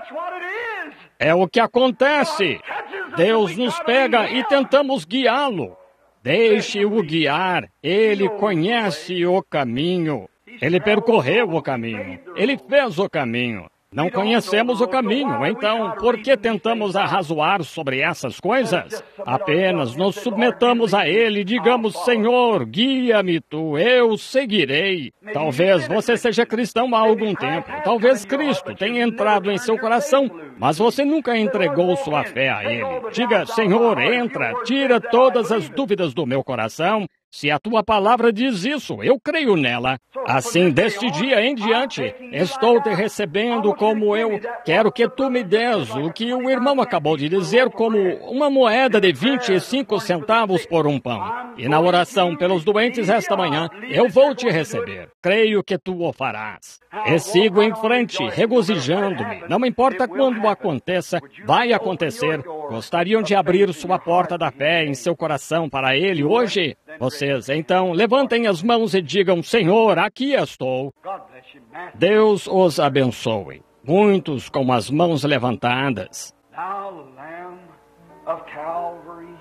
É o que acontece. Deus nos pega e tentamos guiá-lo. Deixe-o guiar, ele conhece o caminho. Ele percorreu o caminho, ele fez o caminho. Não conhecemos o caminho, então por que tentamos arrazoar sobre essas coisas? Apenas nos submetamos a Ele e digamos: Senhor, guia-me tu, eu seguirei. Talvez você seja cristão há algum tempo, talvez Cristo tenha entrado em seu coração, mas você nunca entregou sua fé a Ele. Diga: Senhor, entra, tira todas as dúvidas do meu coração. Se a tua palavra diz isso, eu creio nela. Assim, deste dia em diante, estou te recebendo como eu quero que tu me des o que o irmão acabou de dizer, como uma moeda de 25 centavos por um pão. E na oração pelos doentes esta manhã, eu vou te receber. Creio que tu o farás. E sigo em frente, regozijando-me. Não importa quando aconteça, vai acontecer. Gostariam de abrir sua porta da fé em seu coração para Ele hoje? Vocês, então, levantem as mãos e digam: Senhor, aqui estou. Deus os abençoe. Muitos com as mãos levantadas.
Thou Lamb of Calvary,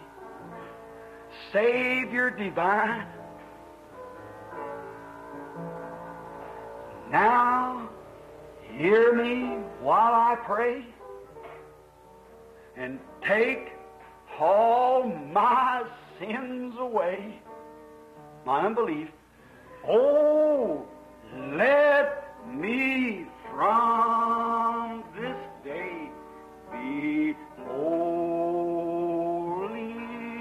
Savior divine, now hear me while I pray, and take all my sins away, my unbelief. Oh, let me from this day be wholly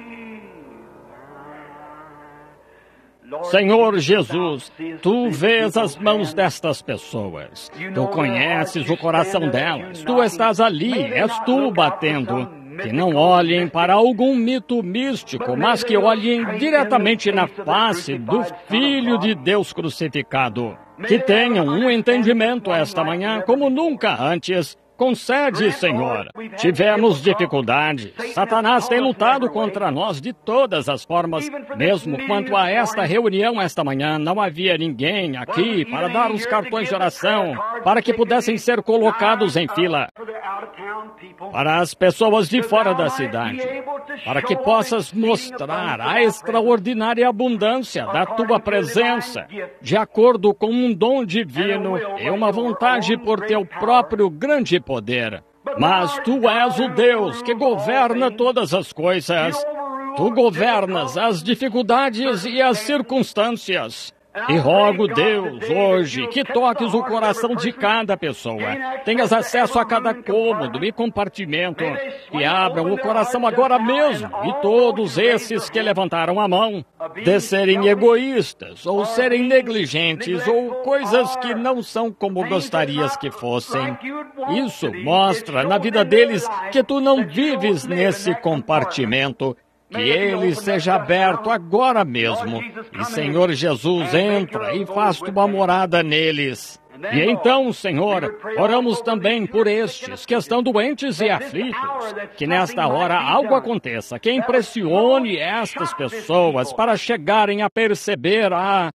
thine.
Senhor Jesus, tu vês as mãos destas pessoas. Tu conheces o coração delas. Tu estás ali, és tu batendo. Que não olhem para algum mito místico, mas que olhem diretamente na face do Filho de Deus crucificado. Que tenham um entendimento esta manhã como nunca antes. Concede, Senhor. Tivemos dificuldades. Satanás tem lutado contra nós de todas as formas. Mesmo quanto a esta reunião esta manhã, não havia ninguém aqui para dar os cartões de oração, para que pudessem ser colocados em fila. Para as pessoas de fora da cidade, para que possas mostrar a extraordinária abundância da tua presença, de acordo com um dom divino e uma vontade por teu próprio grande poder. Mas tu és o Deus que governa todas as coisas. Tu governas as dificuldades e as circunstâncias. E rogo, Deus, hoje, que toques o coração de cada pessoa. Tenhas acesso a cada cômodo e compartimento. E abram o coração agora mesmo. E todos esses que levantaram a mão, de serem egoístas, ou serem negligentes, ou coisas que não são como gostarias que fossem. Isso mostra na vida deles que tu não vives nesse compartimento, que ele seja aberto agora mesmo. E, Senhor Jesus, entra e faz tua morada neles. E então, Senhor, oramos também por estes que estão doentes e aflitos, que nesta hora algo aconteça, que impressione estas pessoas para chegarem a perceber a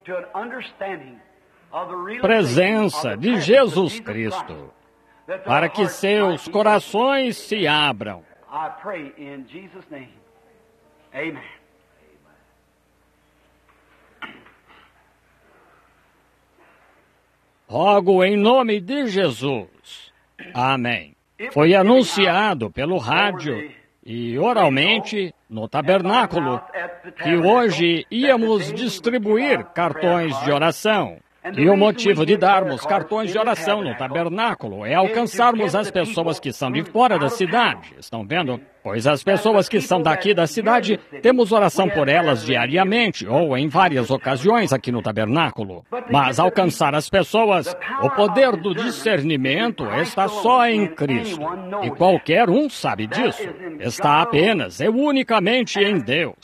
presença de Jesus Cristo, para que seus corações se abram. Rogo em nome de Jesus. Amém. Foi anunciado pelo rádio e oralmente no tabernáculo que hoje íamos distribuir cartões de oração. E o motivo de darmos cartões de oração no tabernáculo é alcançarmos as pessoas que são de fora da cidade. Estão vendo? Pois as pessoas que são daqui da cidade, temos oração por elas diariamente ou em várias ocasiões aqui no tabernáculo. Mas alcançar as pessoas, o poder do discernimento está só em Cristo. E qualquer um sabe disso. Está apenas e unicamente em Deus.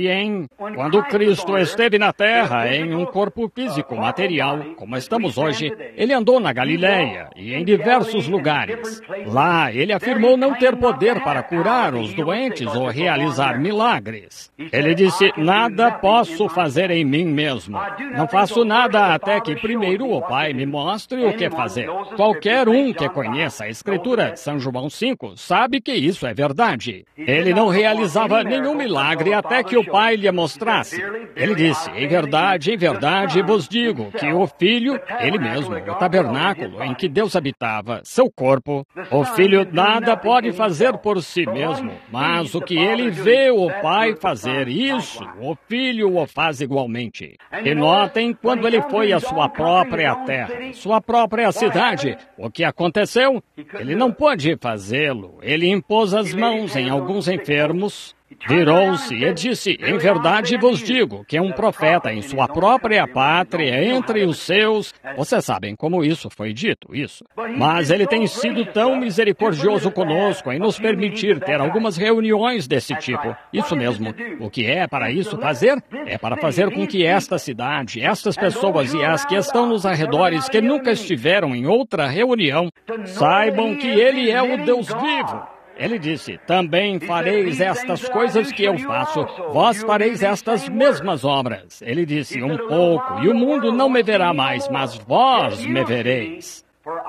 E quando Cristo esteve na terra, em um corpo físico material, como estamos hoje, ele andou na Galileia e em diversos lugares. Lá, ele afirmou não ter poder para curar os doentes ou realizar milagres. Ele disse, nada posso fazer em mim mesmo. Não faço nada até que primeiro o Pai me mostre o que fazer. Qualquer um que conheça a Escritura de São João 5 sabe que isso é verdade. Ele não realizava nenhum milagre até que o Pai lhe mostrasse. Ele disse, em verdade vos digo que o Filho, ele mesmo, o tabernáculo em que Deus habitava, seu corpo, o Filho nada pode fazer por si mesmo, mas o que ele vê o Pai fazer, isso, o Filho o faz igualmente. E notem, quando ele foi à sua própria terra, sua própria cidade, o que aconteceu? Ele não pôde fazê-lo. Ele impôs as mãos em alguns enfermos, virou-se e disse, em verdade vos digo que um profeta em sua própria pátria, entre os seus, vocês sabem como isso foi dito, isso. Mas ele tem sido tão misericordioso conosco em nos permitir ter algumas reuniões desse tipo. Isso mesmo. O que é para isso fazer? É para fazer com que esta cidade, estas pessoas e as que estão nos arredores que nunca estiveram em outra reunião, saibam que ele é o Deus vivo. Ele disse, também fareis estas coisas que eu faço, vós fareis estas mesmas obras. Ele disse, um pouco, e o mundo não me verá mais, mas vós me vereis.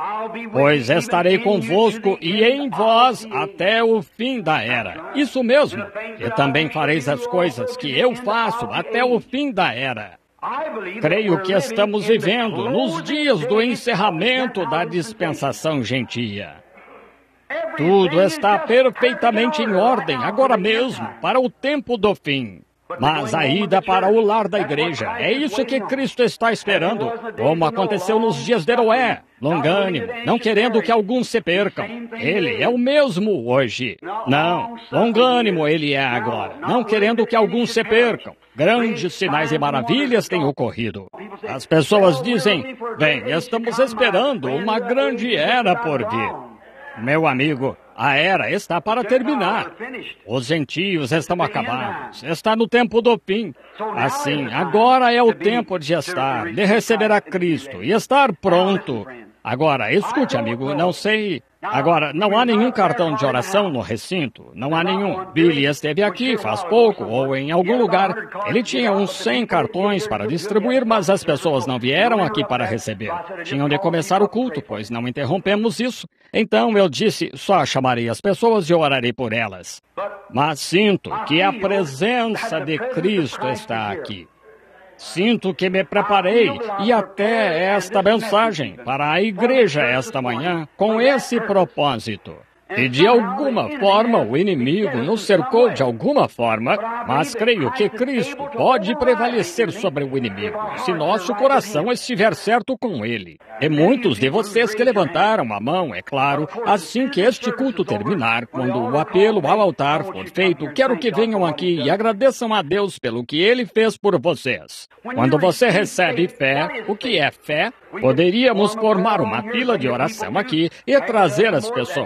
Pois estarei convosco e em vós até o fim da era. Isso mesmo, e também fareis as coisas que eu faço até o fim da era. Creio que estamos vivendo nos dias do encerramento da dispensação gentia. Tudo está perfeitamente em ordem agora mesmo, para o tempo do fim. Mas a ida para o lar da igreja, é isso que Cristo está esperando, como aconteceu nos dias de Noé. Longânimo, não querendo que alguns se percam. Ele é o mesmo hoje. Não, longânimo ele é agora, não querendo que alguns se percam. Grandes sinais e maravilhas têm ocorrido. As pessoas dizem, bem, estamos esperando uma grande era por vir. Meu amigo, a era está para terminar. Os gentios estão acabados. Está no tempo do fim. Assim, agora é o tempo de estar, de receber a Cristo e estar pronto. Agora, escute, amigo, não sei... Agora, não há nenhum cartão de oração no recinto. Não há nenhum. Billy esteve aqui faz pouco, ou em algum lugar. Ele tinha uns 100 cartões para distribuir, mas as pessoas não vieram aqui para receber. Tinham de começar o culto, pois não interrompemos isso. Então eu disse, só chamarei as pessoas e orarei por elas. Mas sinto que a presença de Cristo está aqui. Sinto que me preparei e até esta mensagem para a igreja esta manhã com esse propósito. E de alguma forma o inimigo nos cercou de alguma forma, mas creio que Cristo pode prevalecer sobre o inimigo, se nosso coração estiver certo com ele. E muitos de vocês que levantaram a mão, é claro, assim que este culto terminar, quando o apelo ao altar for feito, quero que venham aqui e agradeçam a Deus pelo que ele fez por vocês. Quando você recebe fé, o que é fé? Poderíamos formar uma fila de oração aqui e trazer as pessoas, meia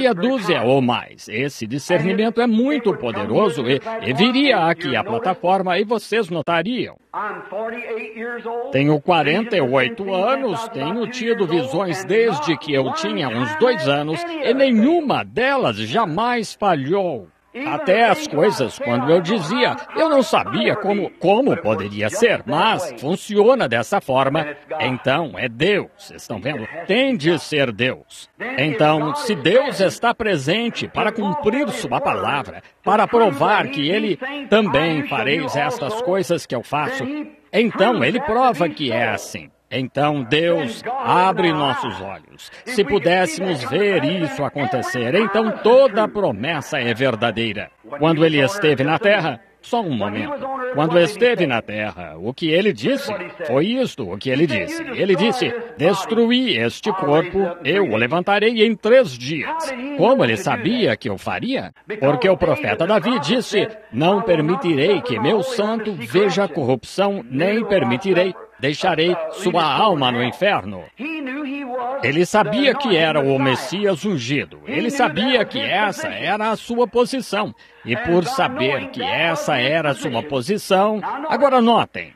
meia dúzia ou mais. Esse discernimento é muito poderoso e viria aqui à plataforma e vocês notariam. Tenho 48 anos, tenho tido visões desde que eu tinha uns 2 anos e nenhuma delas jamais falhou. Até as coisas, quando eu dizia, eu não sabia como poderia ser, mas funciona dessa forma. Então, é Deus, estão vendo? Tem de ser Deus. Então, se Deus está presente para cumprir sua palavra, para provar que Ele também fareis estas coisas que eu faço, então Ele prova que é assim. Então Deus abre nossos olhos. Se pudéssemos ver isso acontecer, então toda a promessa é verdadeira. Quando Ele esteve na terra, só um momento. Quando esteve na terra, o que Ele disse foi isto, o que Ele disse. Ele disse, destruí este corpo, eu o levantarei em 3 dias. Como Ele sabia que eu faria? Porque o profeta Davi disse, não permitirei que meu santo veja a corrupção, nem deixarei sua alma no inferno. Ele sabia que era o Messias ungido. Ele sabia que essa era a sua posição. E por saber que essa era a sua posição, agora notem.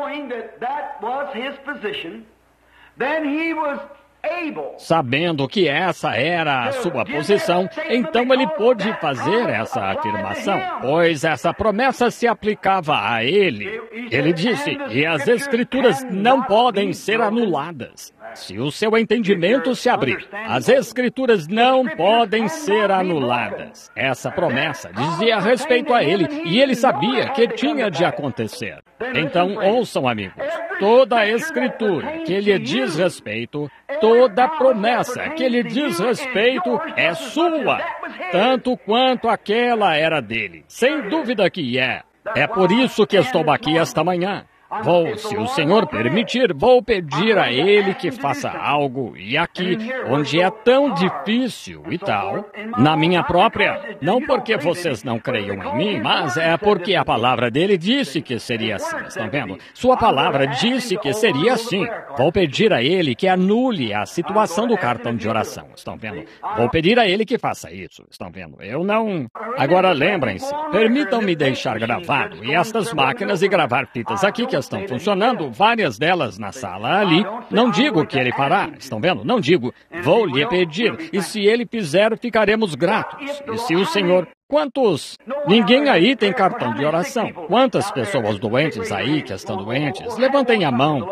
Sabendo que essa era a sua posição, então ele pôde fazer essa afirmação, pois essa promessa se aplicava a ele. Ele disse, e as Escrituras não podem ser anuladas. Se o seu entendimento se abrir, as Escrituras não podem ser anuladas. Essa promessa dizia respeito a ele, e ele sabia que tinha de acontecer. Então, ouçam, amigos, toda a Escritura que lhe diz respeito, toda promessa que lhe diz respeito é sua, tanto quanto aquela era dele. Sem dúvida que é. É por isso que estou aqui esta manhã. Se o Senhor permitir, vou pedir a Ele que faça algo, e aqui, onde é tão difícil e tal, na minha própria, não porque vocês não creiam em mim, mas é porque a palavra dele disse que seria assim, estão vendo? Sua palavra disse que seria assim. Vou pedir a Ele que anule a situação do cartão de oração, estão vendo? Vou pedir a Ele que faça isso, estão vendo? Eu não... Agora lembrem-se, permitam-me deixar gravado, e estas máquinas e gravar fitas aqui que estão funcionando, várias delas na sala ali. Não digo que ele fará, estão vendo? Não digo, vou lhe pedir, e se ele fizer, ficaremos gratos. E se o Senhor... Quantos? Ninguém aí tem cartão de oração. Quantas pessoas doentes aí que estão doentes? Levantem a mão.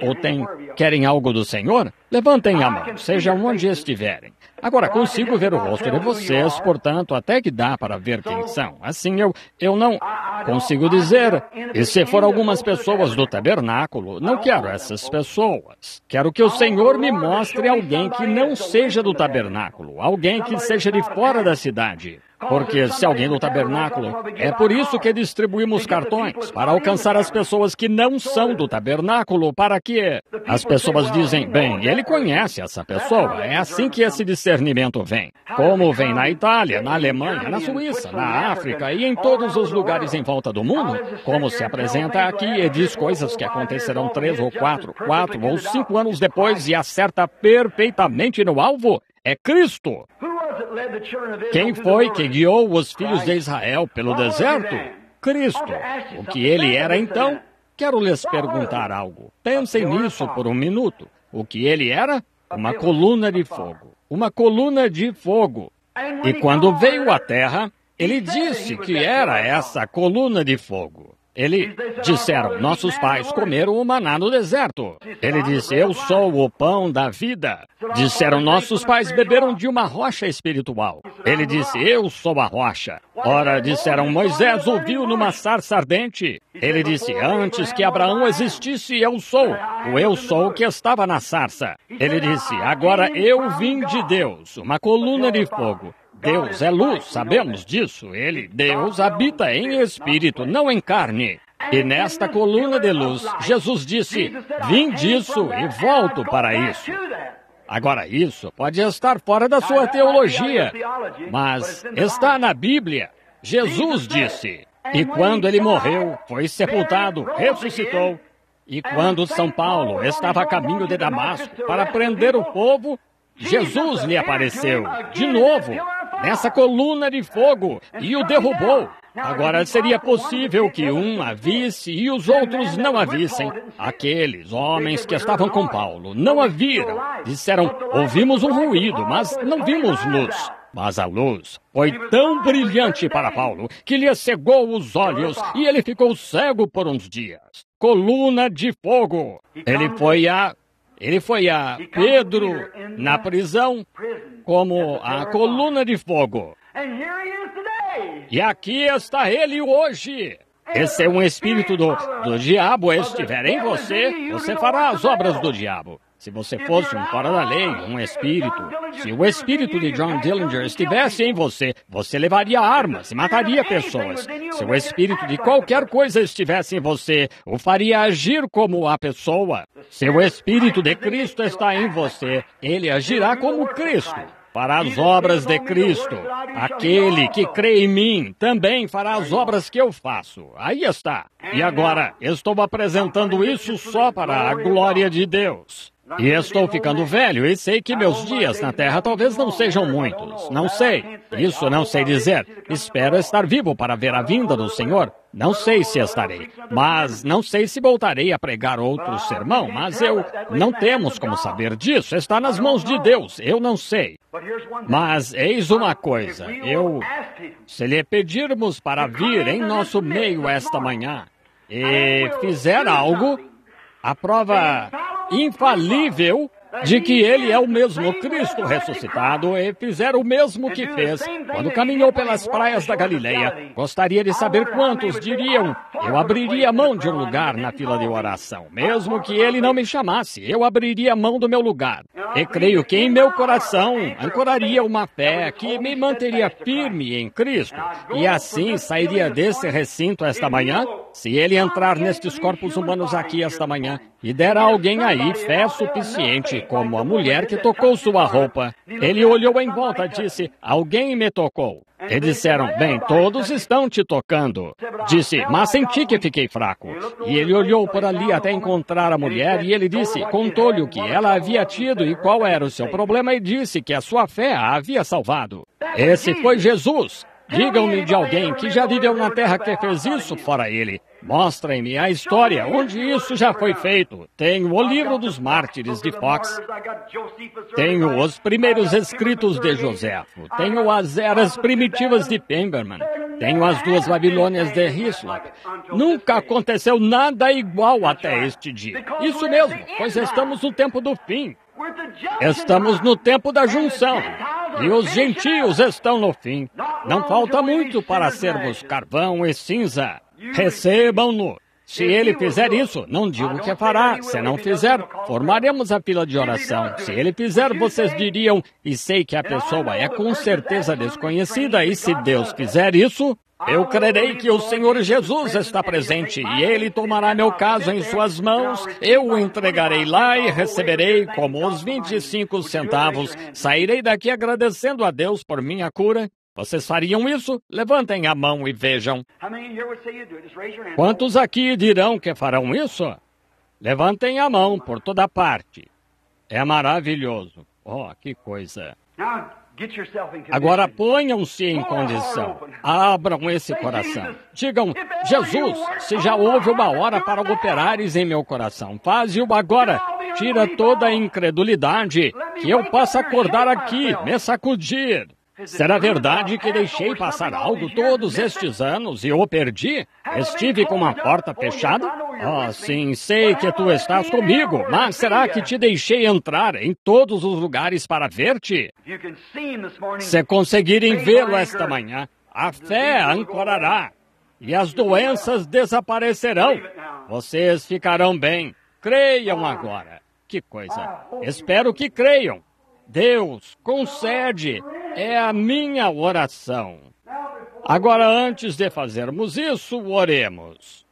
Querem algo do Senhor? Levantem a mão, seja onde estiverem. Agora, consigo ver o rosto de vocês, portanto, até que dá para ver quem são. Assim, eu não consigo dizer. E se for algumas pessoas do tabernáculo, não quero essas pessoas. Quero que o Senhor me mostre alguém que não seja do tabernáculo, alguém que seja de fora da cidade. Porque se alguém do tabernáculo, é por isso que distribuímos cartões, para alcançar as pessoas que não são do tabernáculo, para que as pessoas dizem, bem, ele conhece essa pessoa, é assim que esse discernimento vem. Como vem na Itália, na Alemanha, na Suíça, na África e em todos os lugares em volta do mundo, como se apresenta aqui e diz coisas que acontecerão 3 ou 4 ou 5 anos depois e acerta perfeitamente no alvo, é Cristo. Quem foi que guiou os filhos de Israel pelo deserto? Cristo. O que ele era então? Quero lhes perguntar algo. Pensem nisso por um minuto. O que ele era? Uma coluna de fogo. Uma coluna de fogo. E quando veio à terra, ele disse que era essa coluna de fogo. Disseram, nossos pais comeram o maná no deserto. Ele disse, eu sou o pão da vida. Disseram, nossos pais beberam de uma rocha espiritual. Ele disse, eu sou a rocha. Ora, disseram, Moisés ouviu numa sarça ardente. Ele disse, antes que Abraão existisse, eu sou. O eu sou que estava na sarça. Ele disse, agora eu vim de Deus, uma coluna de fogo. Deus é luz, sabemos disso. Deus, habita em espírito, não em carne. E nesta coluna de luz, Jesus disse, vim disso e volto para isso. Agora, isso pode estar fora da sua teologia, mas está na Bíblia. Jesus disse, e quando ele morreu, foi sepultado, ressuscitou. E quando São Paulo estava a caminho de Damasco para prender o povo, Jesus lhe apareceu de novo nessa coluna de fogo e o derrubou. Agora seria possível que um a visse e os outros não a vissem. Aqueles homens que estavam com Paulo não a viram. Disseram, ouvimos um ruído, mas não vimos luz. Mas a luz foi tão brilhante para Paulo que lhe cegou os olhos e ele ficou cego por uns dias. Coluna de fogo. Ele foi a Pedro na prisão como a coluna de fogo. E aqui está ele hoje. Esse é um espírito do diabo. Estiver em você, você fará as obras do diabo. Se você fosse um fora da lei, um espírito, se o espírito de John Dillinger estivesse em você, você levaria armas e mataria pessoas. Se o espírito de qualquer coisa estivesse em você, o faria agir como a pessoa. Se o espírito de Cristo está em você, ele agirá como Cristo. Fará as obras de Cristo. Aquele que crê em mim também fará as obras que eu faço. Aí está. E agora, estou apresentando isso só para a glória de Deus. E estou ficando velho e sei que meus dias na terra talvez não sejam muitos. Não sei. Isso não sei dizer. Espero estar vivo para ver a vinda do Senhor. Não sei se estarei. Mas não sei se voltarei a pregar outro sermão. Mas não temos como saber disso. Está nas mãos de Deus. Eu não sei. Mas eis uma coisa. Se lhe pedirmos para vir em nosso meio esta manhã e fizer algo, a prova infalível de que ele é o mesmo Cristo ressuscitado e fizer o mesmo que fez quando caminhou pelas praias da Galileia. Gostaria de saber quantos diriam, eu abriria mão de um lugar na fila de oração. Mesmo que ele não me chamasse, eu abriria mão do meu lugar. E creio que em meu coração ancoraria uma fé que me manteria firme em Cristo. E assim sairia desse recinto esta manhã, se ele entrar nestes corpos humanos aqui esta manhã e der a alguém aí fé suficiente, como a mulher que tocou sua roupa. Ele olhou em volta e disse, alguém me tocou. E disseram, bem, todos estão te tocando. Disse, mas senti que fiquei fraco. E ele olhou por ali até encontrar a mulher e ele disse, contou-lhe o que ela havia tido e qual era o seu problema e disse que a sua fé a havia salvado. Esse foi Jesus. Digam-me de alguém que já viveu na terra que fez isso fora ele. Mostrem-me a história onde isso já foi feito. Tenho o livro dos mártires de Fox. Tenho os primeiros escritos de Joséfo. Tenho as eras primitivas de Penberman. Tenho as duas Babilônias de Hislop. Nunca aconteceu nada igual até este dia. Isso mesmo, pois estamos no tempo do fim. Estamos no tempo da junção. E os gentios estão no fim. Não falta muito para sermos carvão e cinza. Recebam-no. Se ele fizer isso, não digo que fará. Se não fizer, formaremos a fila de oração. Se ele fizer, vocês diriam, e sei que a pessoa é com certeza desconhecida, e se Deus fizer isso, eu crerei que o Senhor Jesus está presente e Ele tomará meu caso em suas mãos, eu o entregarei lá e receberei como os 25 centavos. Sairei daqui agradecendo a Deus por minha cura. Vocês fariam isso? Levantem a mão e vejam. Quantos aqui dirão que farão isso? Levantem a mão por toda parte. É maravilhoso. Oh, que coisa. Agora ponham-se em condição. Abram esse coração. Digam, Jesus, se já houve uma hora para operares em meu coração, faze-o agora. Tira toda a incredulidade, que eu possa acordar aqui, me sacudir. Será verdade que deixei passar algo todos estes anos e o perdi? Estive com uma porta fechada? Oh, sim, sei que tu estás comigo, mas será que te deixei entrar em todos os lugares para ver-te? Se conseguirem vê-lo esta manhã, a fé ancorará e as doenças desaparecerão. Vocês ficarão bem. Creiam agora. Que coisa. Espero que creiam. Deus, concede. É a minha oração. Agora, antes de fazermos isso, oremos.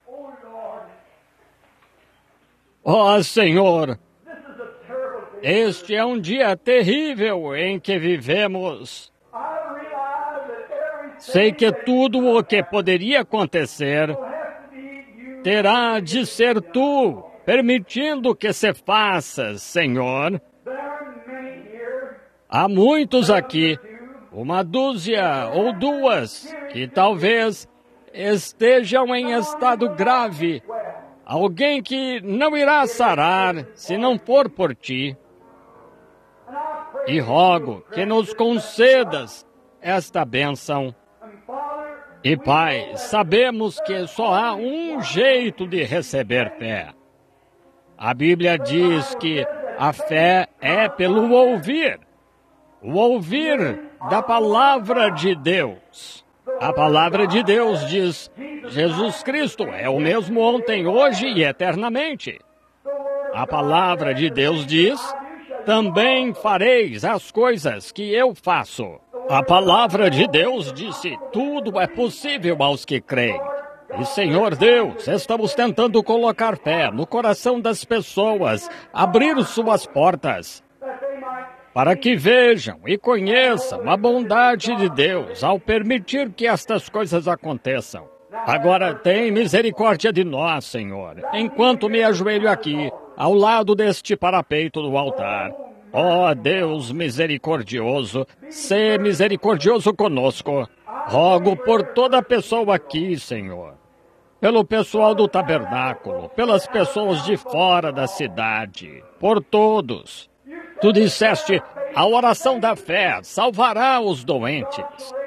Ó Senhor, este é um dia terrível em que vivemos. Sei que tudo o que poderia acontecer terá de ser tu, permitindo que se faça, Senhor. Há muitos aqui, uma dúzia ou duas, que talvez estejam em estado grave. Alguém que não irá sarar se não for por ti. E rogo que nos concedas esta bênção. E Pai, sabemos que só há um jeito de receber fé. A Bíblia diz que a fé é pelo ouvir. O ouvir da palavra de Deus. A palavra de Deus diz: Jesus Cristo é o mesmo ontem, hoje e eternamente. A palavra de Deus diz: também fareis as coisas que eu faço. A palavra de Deus disse: tudo é possível aos que creem. E, Senhor Deus, estamos tentando colocar fé no coração das pessoas, abrir suas portas, para que vejam e conheçam a bondade de Deus ao permitir que estas coisas aconteçam. Agora, tem misericórdia de nós, Senhor, enquanto me ajoelho aqui, ao lado deste parapeito do altar. Ó Deus misericordioso, sê misericordioso conosco. Rogo por toda pessoa aqui, Senhor. Pelo pessoal do tabernáculo, pelas pessoas de fora da cidade, por todos. Tu disseste: a oração da fé salvará os doentes.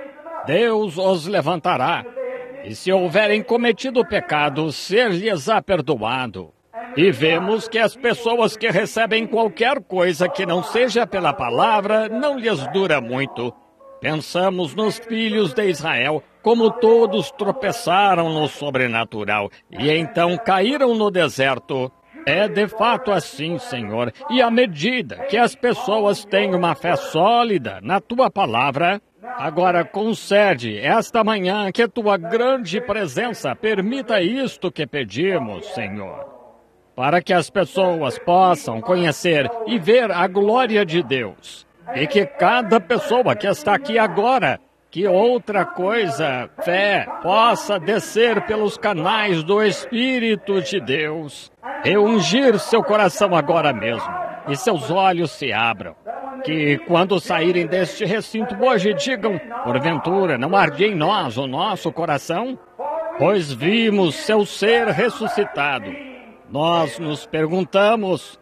Deus os levantará. E se houverem cometido pecado, ser-lhes-á perdoado. E vemos que as pessoas que recebem qualquer coisa que não seja pela palavra, não lhes dura muito. Pensamos nos filhos de Israel, como todos tropeçaram no sobrenatural e então caíram no deserto. É de fato assim, Senhor, e à medida que as pessoas têm uma fé sólida na Tua palavra, agora concede esta manhã que Tua grande presença permita isto que pedimos, Senhor, para que as pessoas possam conhecer e ver a glória de Deus, e que cada pessoa que está aqui agora, que outra coisa, fé, possa descer pelos canais do Espírito de Deus e ungir seu coração agora mesmo, e seus olhos se abram. Que quando saírem deste recinto hoje digam: porventura não arde em nós o nosso coração? Pois vimos seu ser ressuscitado. Nós nos perguntamos,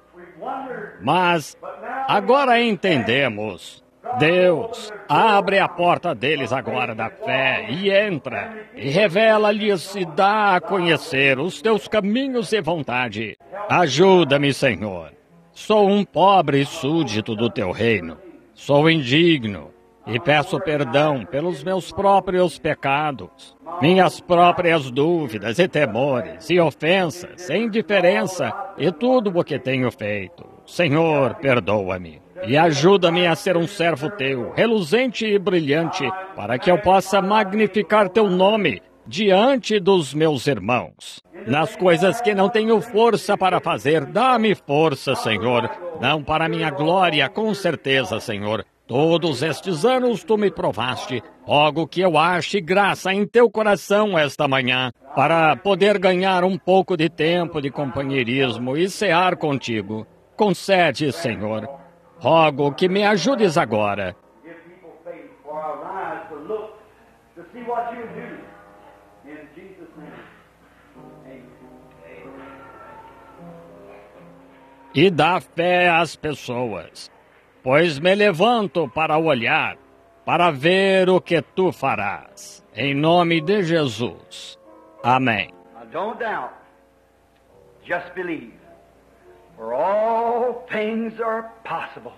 mas agora entendemos. Deus, abre a porta deles agora da fé e entra, e revela-lhes e dá a conhecer os teus caminhos e vontade. Ajuda-me, Senhor. Sou um pobre súdito do teu reino. Sou indigno e peço perdão pelos meus próprios pecados, minhas próprias dúvidas e temores e ofensas, e indiferença e tudo o que tenho feito. Senhor, perdoa-me e ajuda-me a ser um servo teu, reluzente e brilhante, para que eu possa magnificar teu nome diante dos meus irmãos. Nas coisas que não tenho força para fazer, dá-me força, Senhor. Não para minha glória, com certeza, Senhor. Todos estes anos tu me provaste. Rogo que eu ache graça em teu coração esta manhã, para poder ganhar um pouco de tempo de companheirismo e cear contigo. Concede, Senhor. Rogo que me ajudes agora. E dá fé às pessoas, pois me levanto para olhar, para ver o que tu farás. Em nome de Jesus. Amém.
Don't doubt, just believe, for all things are possible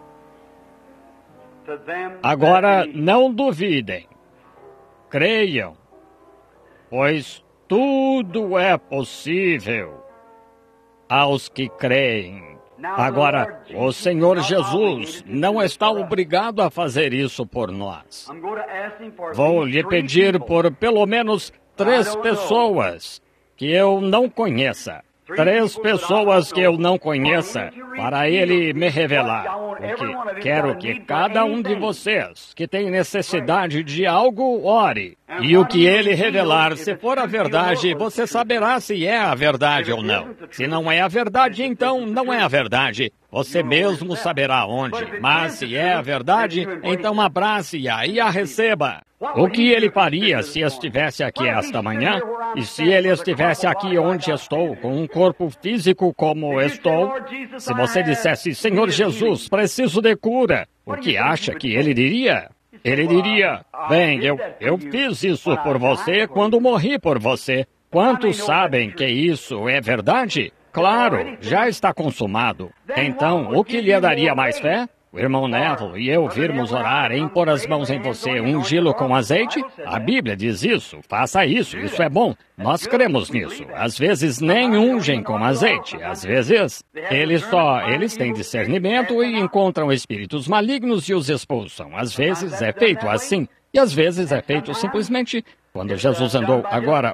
to them that
Agora
believe.
não duvidem, creiam, pois tudo é possível aos que creem. Agora, o Senhor Jesus não está obrigado a fazer isso por nós.
I'm going to ask him for
Vou
these
lhe
three
pedir
people.
por pelo menos 3 pessoas que eu não conheça. 3 pessoas que eu não conheça, para Ele me revelar. Porque quero que cada um de vocês que tem necessidade de algo, ore. E o que Ele revelar, se for a verdade, você saberá se é a verdade ou não. Se não é a verdade, então não é a verdade. Você mesmo saberá onde. Mas se é a verdade, então abrace-a e a receba. O que ele faria se estivesse aqui esta manhã? E se ele estivesse aqui onde estou, com um corpo físico como estou? Se você dissesse, Senhor Jesus, preciso de cura, o que acha que ele diria? Ele diria, bem, eu fiz isso por você quando morri por você. Quantos sabem que isso é verdade? Claro, já está consumado. Então, o que lhe daria mais fé? O irmão Neville e eu virmos orar e impor as mãos em você, ungí-lo com azeite? A Bíblia diz isso. Faça isso, isso é bom. Nós cremos nisso. Às vezes nem ungem com azeite. Às vezes, eles têm discernimento e encontram espíritos malignos e os expulsam. Às vezes é feito assim. E às vezes é feito simplesmente quando Jesus andou. Agora,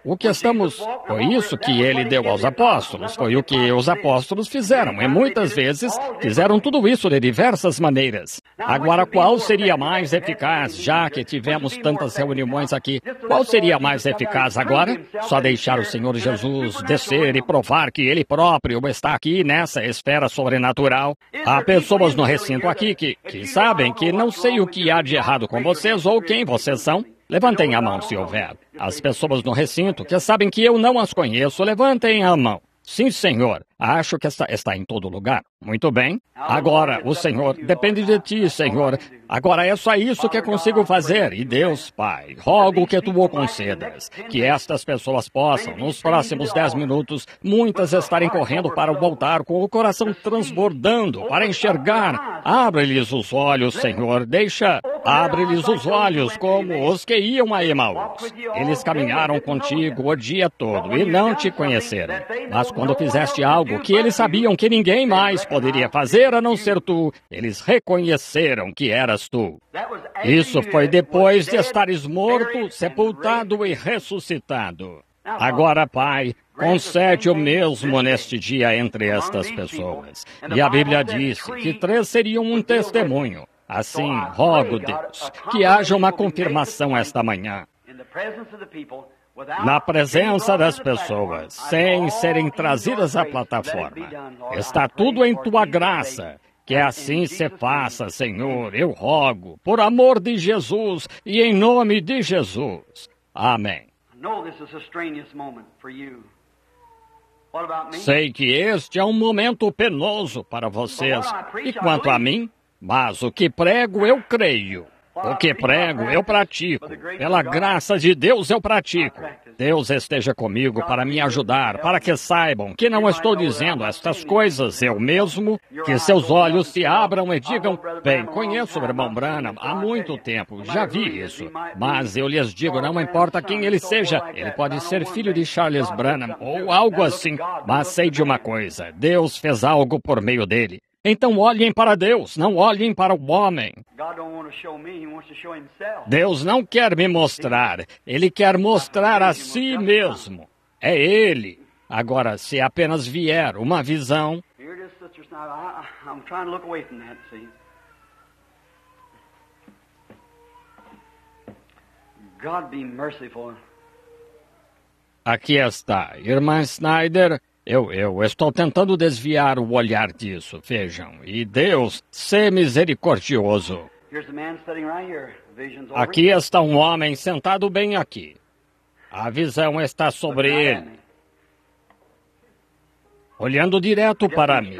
foi isso que ele deu aos apóstolos, foi o que os apóstolos fizeram, e muitas vezes fizeram tudo isso de diversas maneiras. Agora, qual seria mais eficaz, já que tivemos tantas reuniões aqui, qual seria mais eficaz agora? Só deixar o Senhor Jesus descer e provar que Ele próprio está aqui nessa esfera sobrenatural. Há pessoas no recinto aqui que sabem que não sei o que há de errado com vocês ou quem vocês são. Levantem a mão se houver. As pessoas no recinto que sabem que eu não as conheço, levantem a mão. Sim, Senhor. Acho que está em todo lugar. Muito bem. Agora, o Senhor depende de ti, Senhor. Agora é só isso que consigo fazer. E Deus, Pai, rogo que tu o concedas. Que estas pessoas possam, nos próximos 10 minutos, muitas estarem correndo para o altar com o coração transbordando, para enxergar. Abre-lhes os olhos, Senhor. Abre-lhes os olhos como os que iam a Emaús. Eles caminharam contigo o dia todo e não te conheceram. Mas quando fizeste algo que eles sabiam que ninguém mais poderia fazer a não ser tu, eles reconheceram que eras tu. Isso foi depois de estares morto, sepultado e ressuscitado. Agora, Pai, concede o mesmo neste dia entre estas pessoas. E a Bíblia disse que 3 seriam um testemunho. Assim, rogo, Deus, que haja uma confirmação esta manhã. Na presença das pessoas, sem serem trazidas à plataforma. Está tudo em tua graça. Que assim se faça, Senhor, eu rogo, por amor de Jesus e em nome de Jesus. Amém. Sei que este é um momento penoso para vocês. E quanto a mim, mas o que prego eu creio. O que prego eu pratico. Pela graça de Deus eu pratico. Deus esteja comigo para me ajudar, para que saibam que não estou dizendo estas coisas eu mesmo, que seus olhos se abram e digam, bem, conheço o irmão Branham há muito tempo, já vi isso, mas eu lhes digo, não importa quem ele seja, ele pode ser filho de Charles Branham ou algo assim, mas sei de uma coisa, Deus fez algo por meio dele. Então olhem para Deus, não olhem para o homem. Deus não quer me mostrar, Ele quer mostrar a si mesmo. É Ele. Agora, se apenas vier uma visão... Aqui está, irmã Snyder... Eu estou tentando desviar o olhar disso, vejam. E Deus, ser misericordioso. Aqui está um homem sentado bem aqui. A visão está sobre ele. Olhando direto para mim.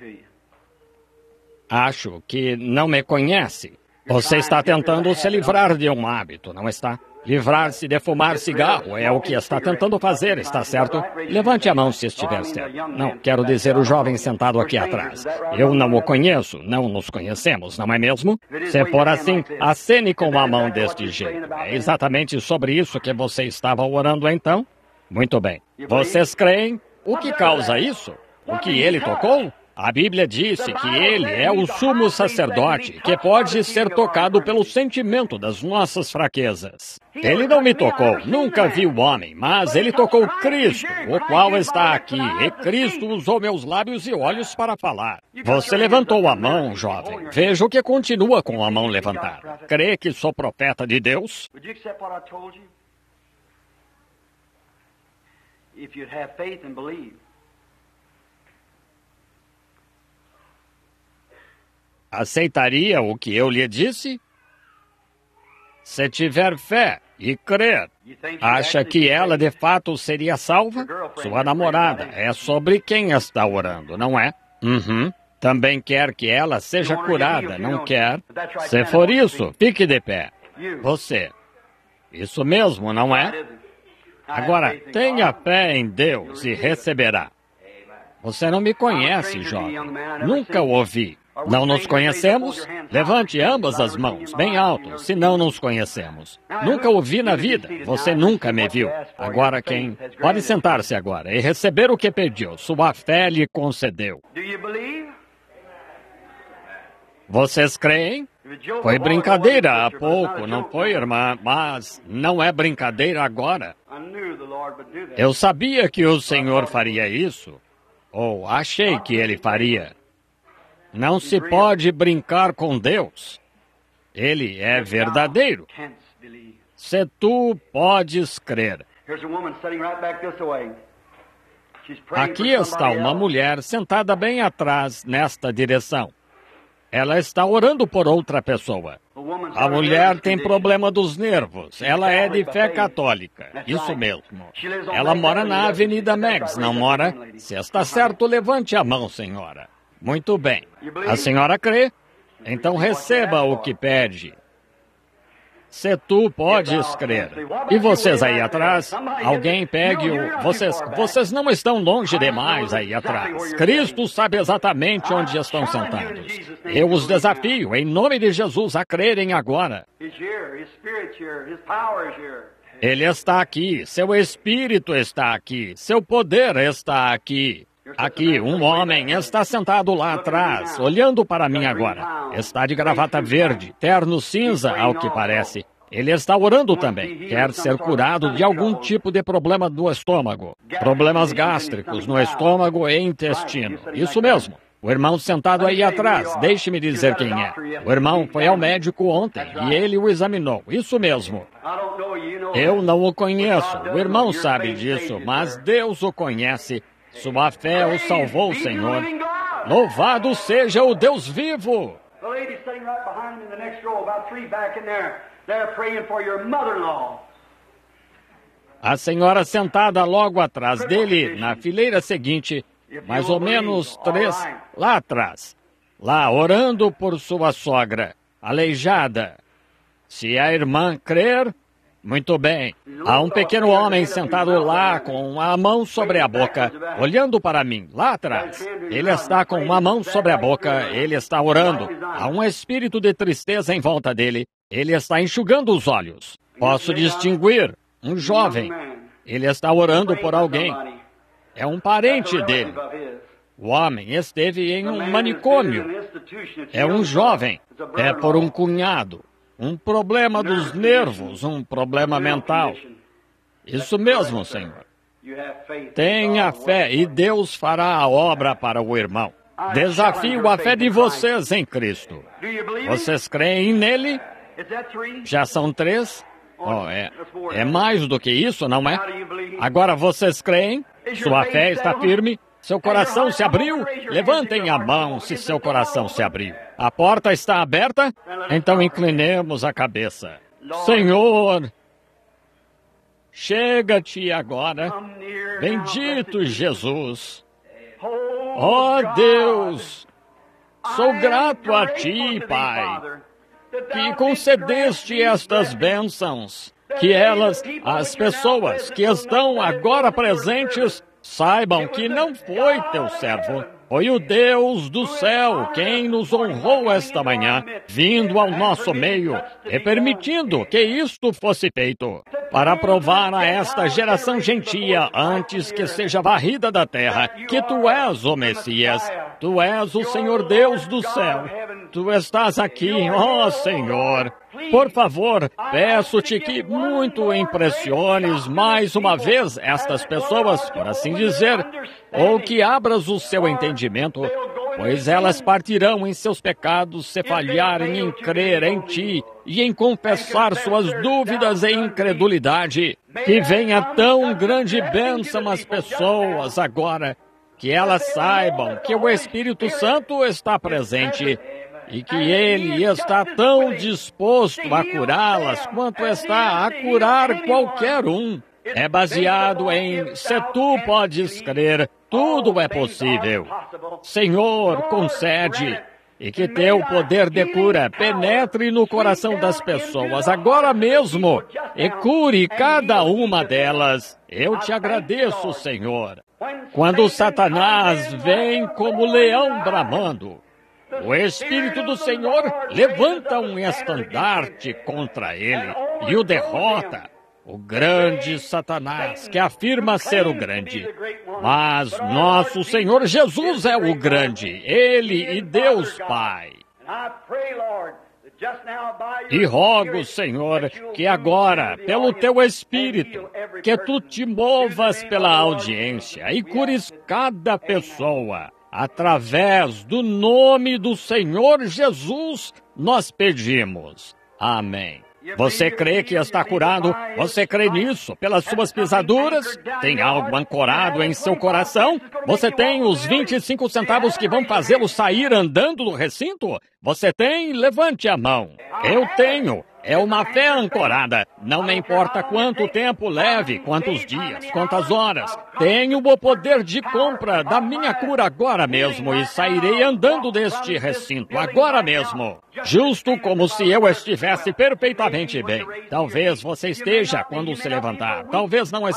Acho que não me conhece. Você está tentando se livrar de um hábito, não está? Livrar-se de fumar cigarro é o que está tentando fazer, está certo? Levante a mão se estiver certo. Não, quero dizer o jovem sentado aqui atrás. Eu não o conheço, não nos conhecemos, não é mesmo? Se for assim, acene com a mão deste jeito. É exatamente sobre isso que você estava orando então? Muito bem. Vocês creem? O que causa isso? O que ele tocou? A Bíblia disse que ele é o sumo sacerdote, que pode ser tocado pelo sentimento das nossas fraquezas. Ele não me tocou, nunca vi o homem, mas ele tocou Cristo, o qual está aqui, e Cristo usou meus lábios e olhos para falar. Você levantou a mão, jovem. Veja o que continua com a mão levantada. Crê que sou profeta de Deus? aceitaria o que eu lhe disse? Se tiver fé e crer, acha que ela de fato seria salva? Sua namorada é sobre quem está orando, não é? Uhum. Também quer que ela seja curada, não quer? Se for isso, fique de pé. Você. Isso mesmo, não é? Agora, tenha fé em Deus e receberá. Você não me conhece, jovem. Nunca o ouvi. Não nos conhecemos? Levante ambas as mãos, bem alto, se não nos conhecemos. Nunca o vi na vida, você nunca me viu. Agora quem? Pode sentar-se agora e receber o que pediu. Sua fé lhe concedeu. Vocês creem? Foi brincadeira há pouco, não foi, irmã? Mas não é brincadeira agora. Eu sabia que o Senhor faria isso. Ou achei que ele faria. Não se pode brincar com Deus. Ele é verdadeiro. Se tu podes crer. Aqui está uma mulher sentada bem atrás, nesta direção. Ela está orando por outra pessoa. A mulher tem problema dos nervos. Ela é de fé católica. Isso mesmo. Ela mora na Avenida Meggs, não mora? Se está certo, levante a mão, senhora. Muito bem. A senhora crê? Então receba o que pede. Se tu podes crer. E vocês aí atrás, alguém pegue o... Vocês não estão longe demais aí atrás. Cristo sabe exatamente onde estão sentados. Eu os desafio, em nome de Jesus, a crerem agora. Ele está aqui, seu Espírito está aqui, seu poder está aqui. Aqui, um homem está sentado lá atrás, olhando para mim agora. Está de gravata verde, terno cinza, ao que parece. Ele está orando também. Quer ser curado de algum tipo de problema do estômago. Problemas gástricos no estômago e intestino. Isso mesmo. O irmão sentado aí atrás, deixe-me dizer quem é. O irmão foi ao médico ontem e ele o examinou. Isso mesmo. Eu não o conheço. O irmão sabe disso, mas Deus o conhece. Sua fé o salvou, Senhor. Louvado seja o Deus vivo! A senhora sentada logo atrás dele, na fileira seguinte, mais ou menos 3, lá atrás. Lá, orando por sua sogra, aleijada. Se a irmã crer... Muito bem. Há um pequeno homem sentado lá com a mão sobre a boca, olhando para mim, lá atrás. Ele está com uma mão sobre a boca, ele está orando. Há um espírito de tristeza em volta dele. Ele está enxugando os olhos. Posso distinguir um jovem. Ele está orando por alguém. É um parente dele. O homem esteve em um manicômio. É um jovem. É por um cunhado. Um problema dos nervos, um problema mental. Isso mesmo, Senhor. Tenha fé e Deus fará a obra para o irmão. Desafio a fé de vocês em Cristo. Vocês creem nele? Já são 3? Oh, é mais do que isso, não é? Agora vocês creem? Sua fé está firme? Seu coração se abriu? Levantem a mão se seu coração se abriu. A porta está aberta? Então inclinemos a cabeça. Senhor, chega-te agora. Bendito Jesus. Oh Deus, sou grato a Ti, Pai, que concedeste estas bênçãos. Que elas, as pessoas que estão agora presentes, saibam que não foi teu servo, foi o Deus do céu quem nos honrou esta manhã, vindo ao nosso meio e permitindo que isto fosse feito, para provar a esta geração gentia, antes que seja varrida da terra, que tu és o Messias, tu és o Senhor Deus do céu. Tu estás aqui, ó Senhor. Por favor, peço-te que muito impressiones mais uma vez estas pessoas, por assim dizer, ou que abras o seu entendimento, pois elas partirão em seus pecados se falharem em crer em Ti e em confessar suas dúvidas e incredulidade. Que venha tão grande bênção às pessoas agora, que elas saibam que o Espírito Santo está presente e que Ele está tão disposto a curá-las quanto está a curar qualquer um. É baseado em se tu podes crer, tudo é possível. Senhor, concede e que teu poder de cura penetre no coração das pessoas agora mesmo e cure cada uma delas. Eu te agradeço, Senhor. Quando Satanás vem como leão bramando, o Espírito do Senhor levanta um estandarte contra ele e o derrota. O grande Satanás, que afirma ser o grande. Mas nosso Senhor Jesus é o grande, Ele e Deus Pai. E rogo, Senhor, que agora, pelo Teu Espírito, que Tu te movas pela audiência e cures cada pessoa. Através do nome do Senhor Jesus, nós pedimos. Amém. Você crê que está curado? Você crê nisso? Pelas suas pisaduras? Tem algo ancorado em seu coração? Você tem os 25 centavos que vão fazê-lo sair andando do recinto? Você tem? Levante a mão. Eu tenho. É uma fé ancorada. Não me importa quanto tempo leve, quantos dias, quantas horas. Tenho o poder de compra da minha cura agora mesmo e sairei andando deste recinto agora mesmo. Justo como se eu estivesse perfeitamente bem. Talvez você esteja quando se levantar. Talvez não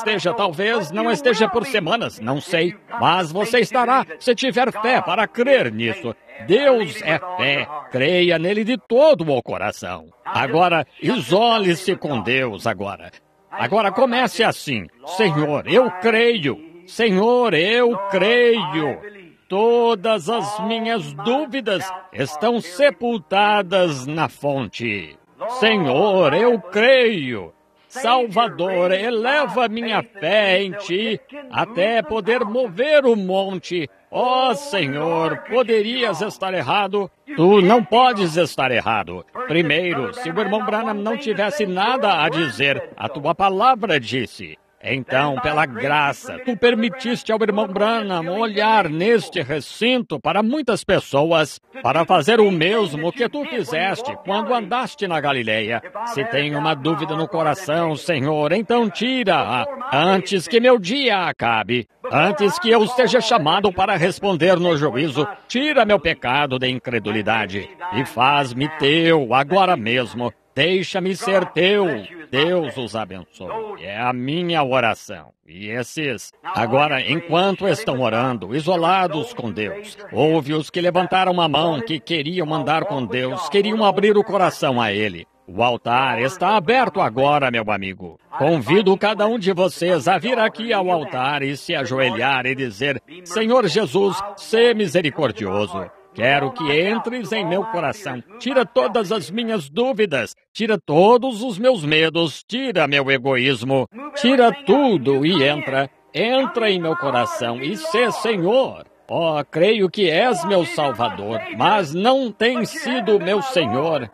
esteja por semanas, não sei. Mas você estará se tiver fé para crer nisso. Deus é fé, creia nele de todo o coração. Agora, isole-se com Deus agora. Agora comece assim. Senhor, eu creio. Senhor, eu creio. Todas as minhas dúvidas estão sepultadas na fonte. Senhor, eu creio. Salvador, eleva minha fé em Ti até poder mover o monte. Ó Senhor, poderias estar errado? Tu não podes estar errado. Primeiro, se o irmão Branham não tivesse nada a dizer, a Tua palavra disse. Então, pela graça, Tu permitiste ao irmão Branham olhar neste recinto para muitas pessoas, para fazer o mesmo que Tu fizeste quando andaste na Galileia. Se tem uma dúvida no coração, Senhor, então tira-a antes que meu dia acabe. Antes que eu seja chamado para responder no juízo, tira meu pecado de incredulidade e faz-me Teu agora mesmo. Deixa-me ser Teu. Deus os abençoe. É a minha oração. E esses, agora, enquanto estão orando, isolados com Deus, houve os que levantaram a mão, que queriam andar com Deus, queriam abrir o coração a Ele. O altar está aberto agora, meu amigo. Convido cada um de vocês a vir aqui ao altar e se ajoelhar e dizer: Senhor Jesus, sê misericordioso. Quero que entres em meu coração. Tira todas as minhas dúvidas. Tira todos os meus medos. Tira meu egoísmo. Tira tudo e entra. Entra em meu coração e sê Senhor. Oh, creio que és meu Salvador, mas não tens sido meu Senhor.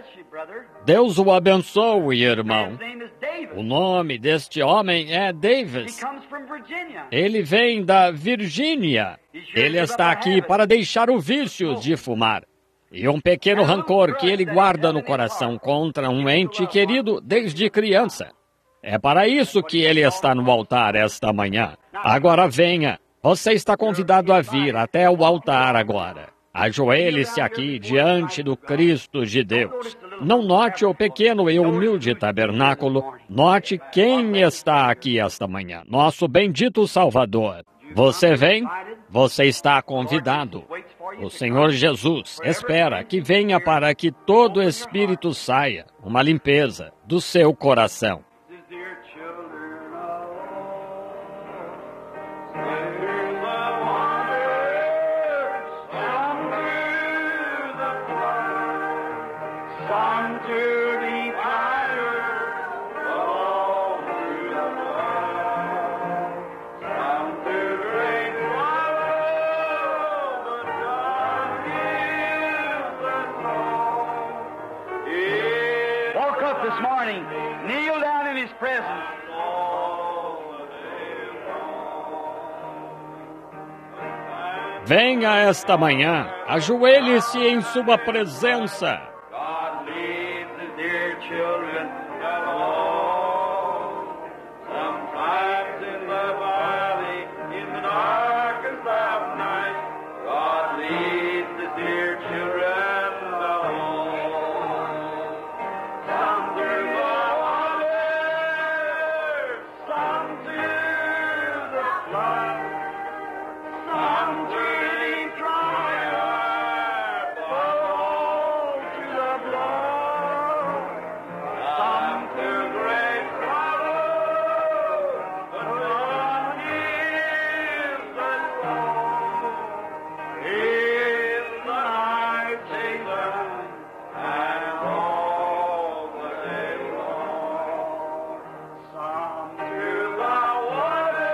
Deus o abençoe, irmão. O nome deste homem é Davis. Ele vem da Virgínia. Ele está aqui para deixar o vício de fumar e um pequeno rancor que ele guarda no coração contra um ente querido desde criança. É para isso que ele está no altar esta manhã. Agora venha. Você está convidado a vir até o altar agora. Ajoelhe-se aqui diante do Cristo de Deus. Não note o pequeno e humilde tabernáculo. Note quem está aqui esta manhã. Nosso bendito Salvador. Você vem? Você está convidado. O Senhor Jesus espera que venha para que todo espírito saia, uma limpeza do seu coração. Venha esta manhã, ajoelhe-se em sua presença.
God leads his dear children along. Sometimes in the valley, in the darkest of night, God leads his dear children along. Some through the water, some through the flood, some through the triumph, all through the blood, some through great sorrow, but one is the Lord. In the night season and all the day long, some through the water,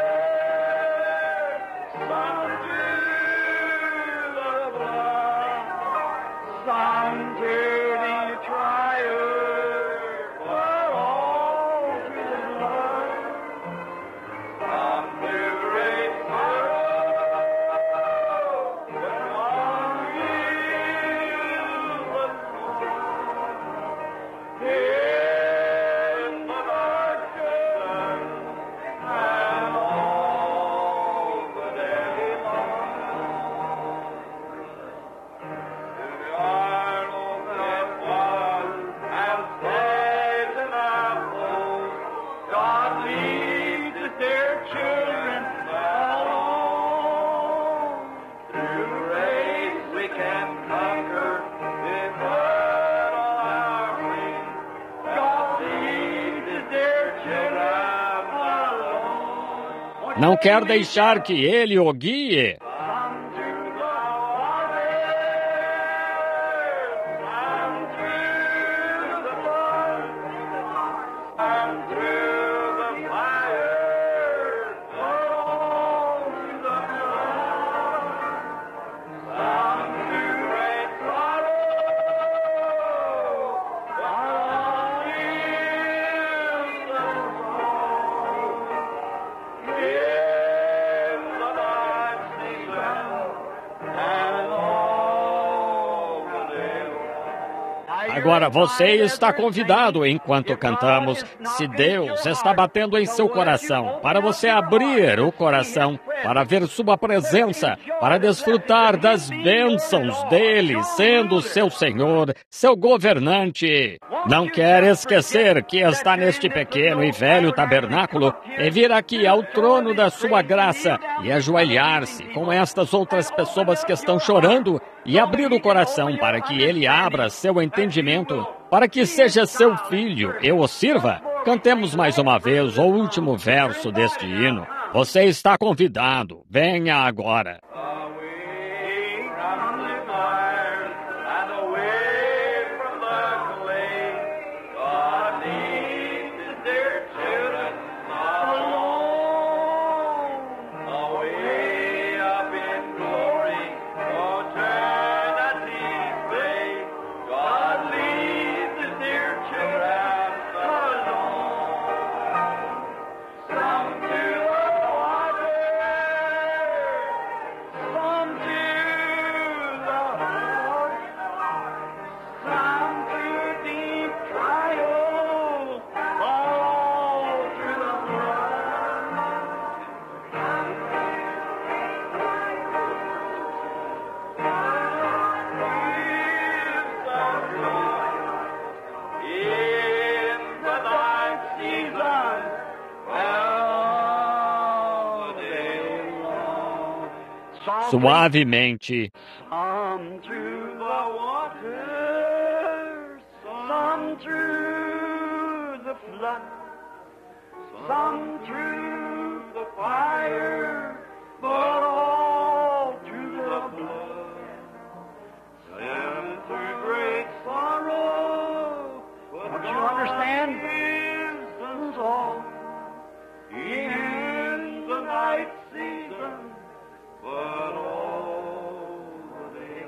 some through the blood, some through the trial, but all through the blood, some through great sorrow, but one is the Lord. In the darkness and all the day long, to the Arnold that was and saved in our fold, God leads his dear children along. Through grace we can conquer with what all our wings. God leads his dear children along.
Não quer deixar que ele o guie?
Some through the water, some through the blood, some through the fire, all through the blood, some through great sorrow, but all is the Lord. In the night season and all the day long.
Agora você está convidado, enquanto cantamos, se Deus está batendo em seu coração, para você abrir o coração, para ver sua presença, para desfrutar das bênçãos dele, sendo seu Senhor, seu governante. Não quer esquecer que está neste pequeno e velho tabernáculo e vir aqui ao trono da sua graça e ajoelhar-se com estas outras pessoas que estão chorando e abrir o coração para que ele abra seu entendimento, para que seja seu filho e o sirva. Cantemos mais uma vez o último verso deste hino. Você está convidado. Venha agora.
Away from the fire and away from the clay, God leads his dear children along. Away up in glory, eternity's bay, God leads his dear children along. Some to the water, some to the heart, some through deep trial, all through the blood. In the night season, all day long.
Suavemente.
Some through the water, some through the flood, some through the fire, but all through the blood. Some through great sorrow, but don't you understand? Is all in the night season, but all the day.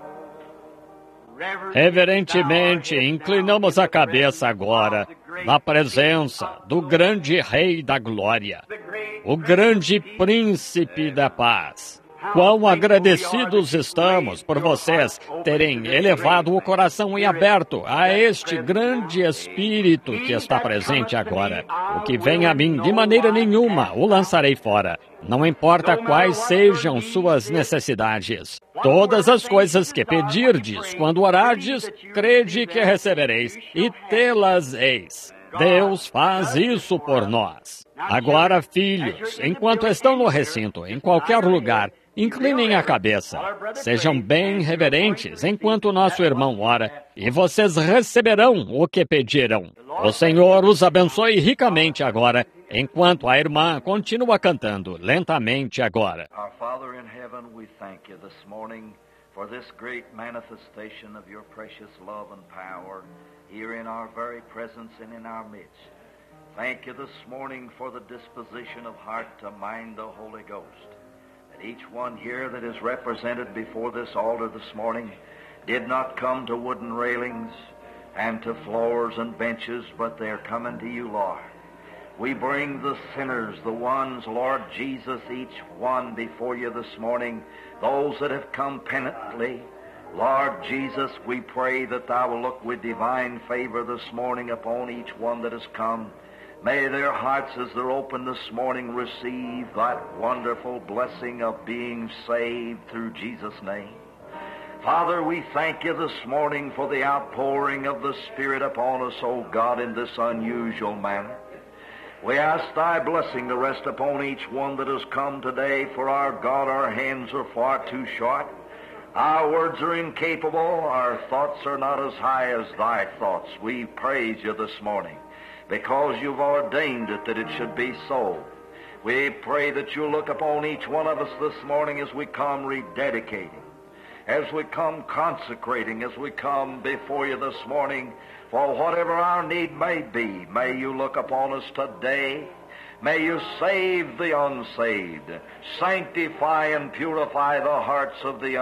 Reverentemente, inclinamos a cabeça agora na presença do grande Rei da Glória, o grande Príncipe da Paz. Quão agradecidos estamos por vocês terem elevado o coração em aberto a este grande Espírito que está presente agora. O que vem a mim, de maneira nenhuma, o lançarei fora. Não importa quais sejam suas necessidades. Todas as coisas que pedirdes, quando orardes, crede que recebereis, e tê-las-eis. Deus faz isso por nós. Agora, filhos, enquanto estão no recinto, em qualquer lugar, inclinem a cabeça. Sejam bem reverentes enquanto o nosso irmão ora, e vocês receberão o que pediram. O Senhor os abençoe ricamente agora, enquanto a irmã continua cantando lentamente agora.
Our Father in heaven, we thank you this morning for this great manifestation of your precious love and power here in our very presence and in our midst. Thank you this morning for the disposition of heart to mind the Holy Ghost. That each one here that is represented before this altar this morning did not come to wooden railings and to floors and benches, but they're coming to you, Lord. We bring the sinners, the ones, Lord Jesus, each one before you this morning, those that have come penitently. Lord Jesus, we pray that thou will look with divine favor this morning upon each one that has come. May their hearts, as they're open this morning, receive that wonderful blessing of being saved through Jesus' name. Father, we thank you this morning for the outpouring of the Spirit upon us, O God, in this unusual manner. We ask thy blessing to rest upon each one that has come today, for our God, our hands are far too short. Our words are incapable. Our thoughts are not as high as thy thoughts. We praise you this morning because you've ordained it that it should be so. We pray that you'll look upon each one of us this morning as we come rededicating, as we come consecrating, as we come before you this morning for whatever our need may be. May you look upon us today. May you save the unsaved, sanctify and purify the hearts of the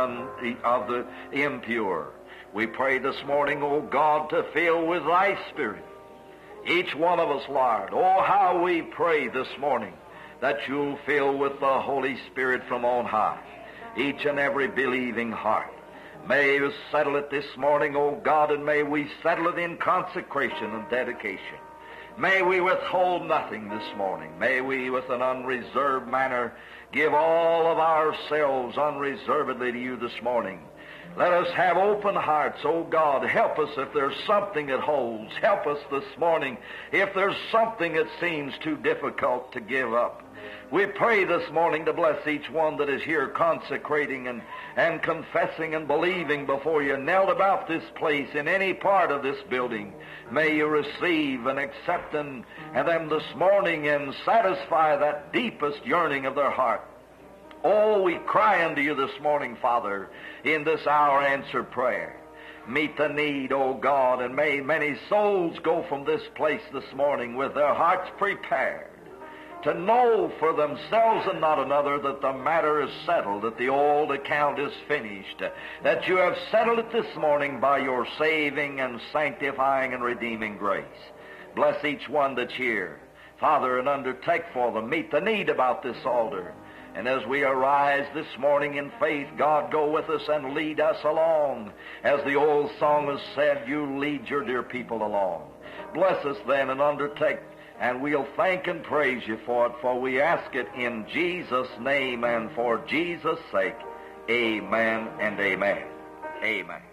impure. We pray this morning, O God, to fill with thy Spirit each one of us, Lord. Oh, how we pray this morning that you'll fill with the Holy Spirit from on high each and every believing heart. May you settle it this morning, O God, and may we settle it in consecration and dedication. May we withhold nothing this morning. May we, with an unreserved manner, give all of ourselves unreservedly to you this morning. Let us have open hearts, O God. Help us if there's something that holds. Help us this morning if there's something that seems too difficult to give up. We pray this morning to bless each one that is here consecrating and confessing and believing before you, knelt about this place in any part of this building. May you receive and accept them this morning and satisfy that deepest yearning of their heart. Oh, we cry unto you this morning, Father, in this hour answer prayer. Meet the need, O God, and may many souls go from this place this morning with their hearts prepared to know for themselves and not another that the matter is settled, that the old account is finished, that you have settled it this morning by your saving and sanctifying and redeeming grace. Bless each one that's here, Father, and undertake for them. Meet the need about this altar. And as we arise this morning in faith, God, go with us and lead us along. As the old song has said, you lead your dear people along. Bless us then and undertake, and we'll thank and praise you for it, for we ask it in Jesus' name and for Jesus' sake. Amen and amen. Amen.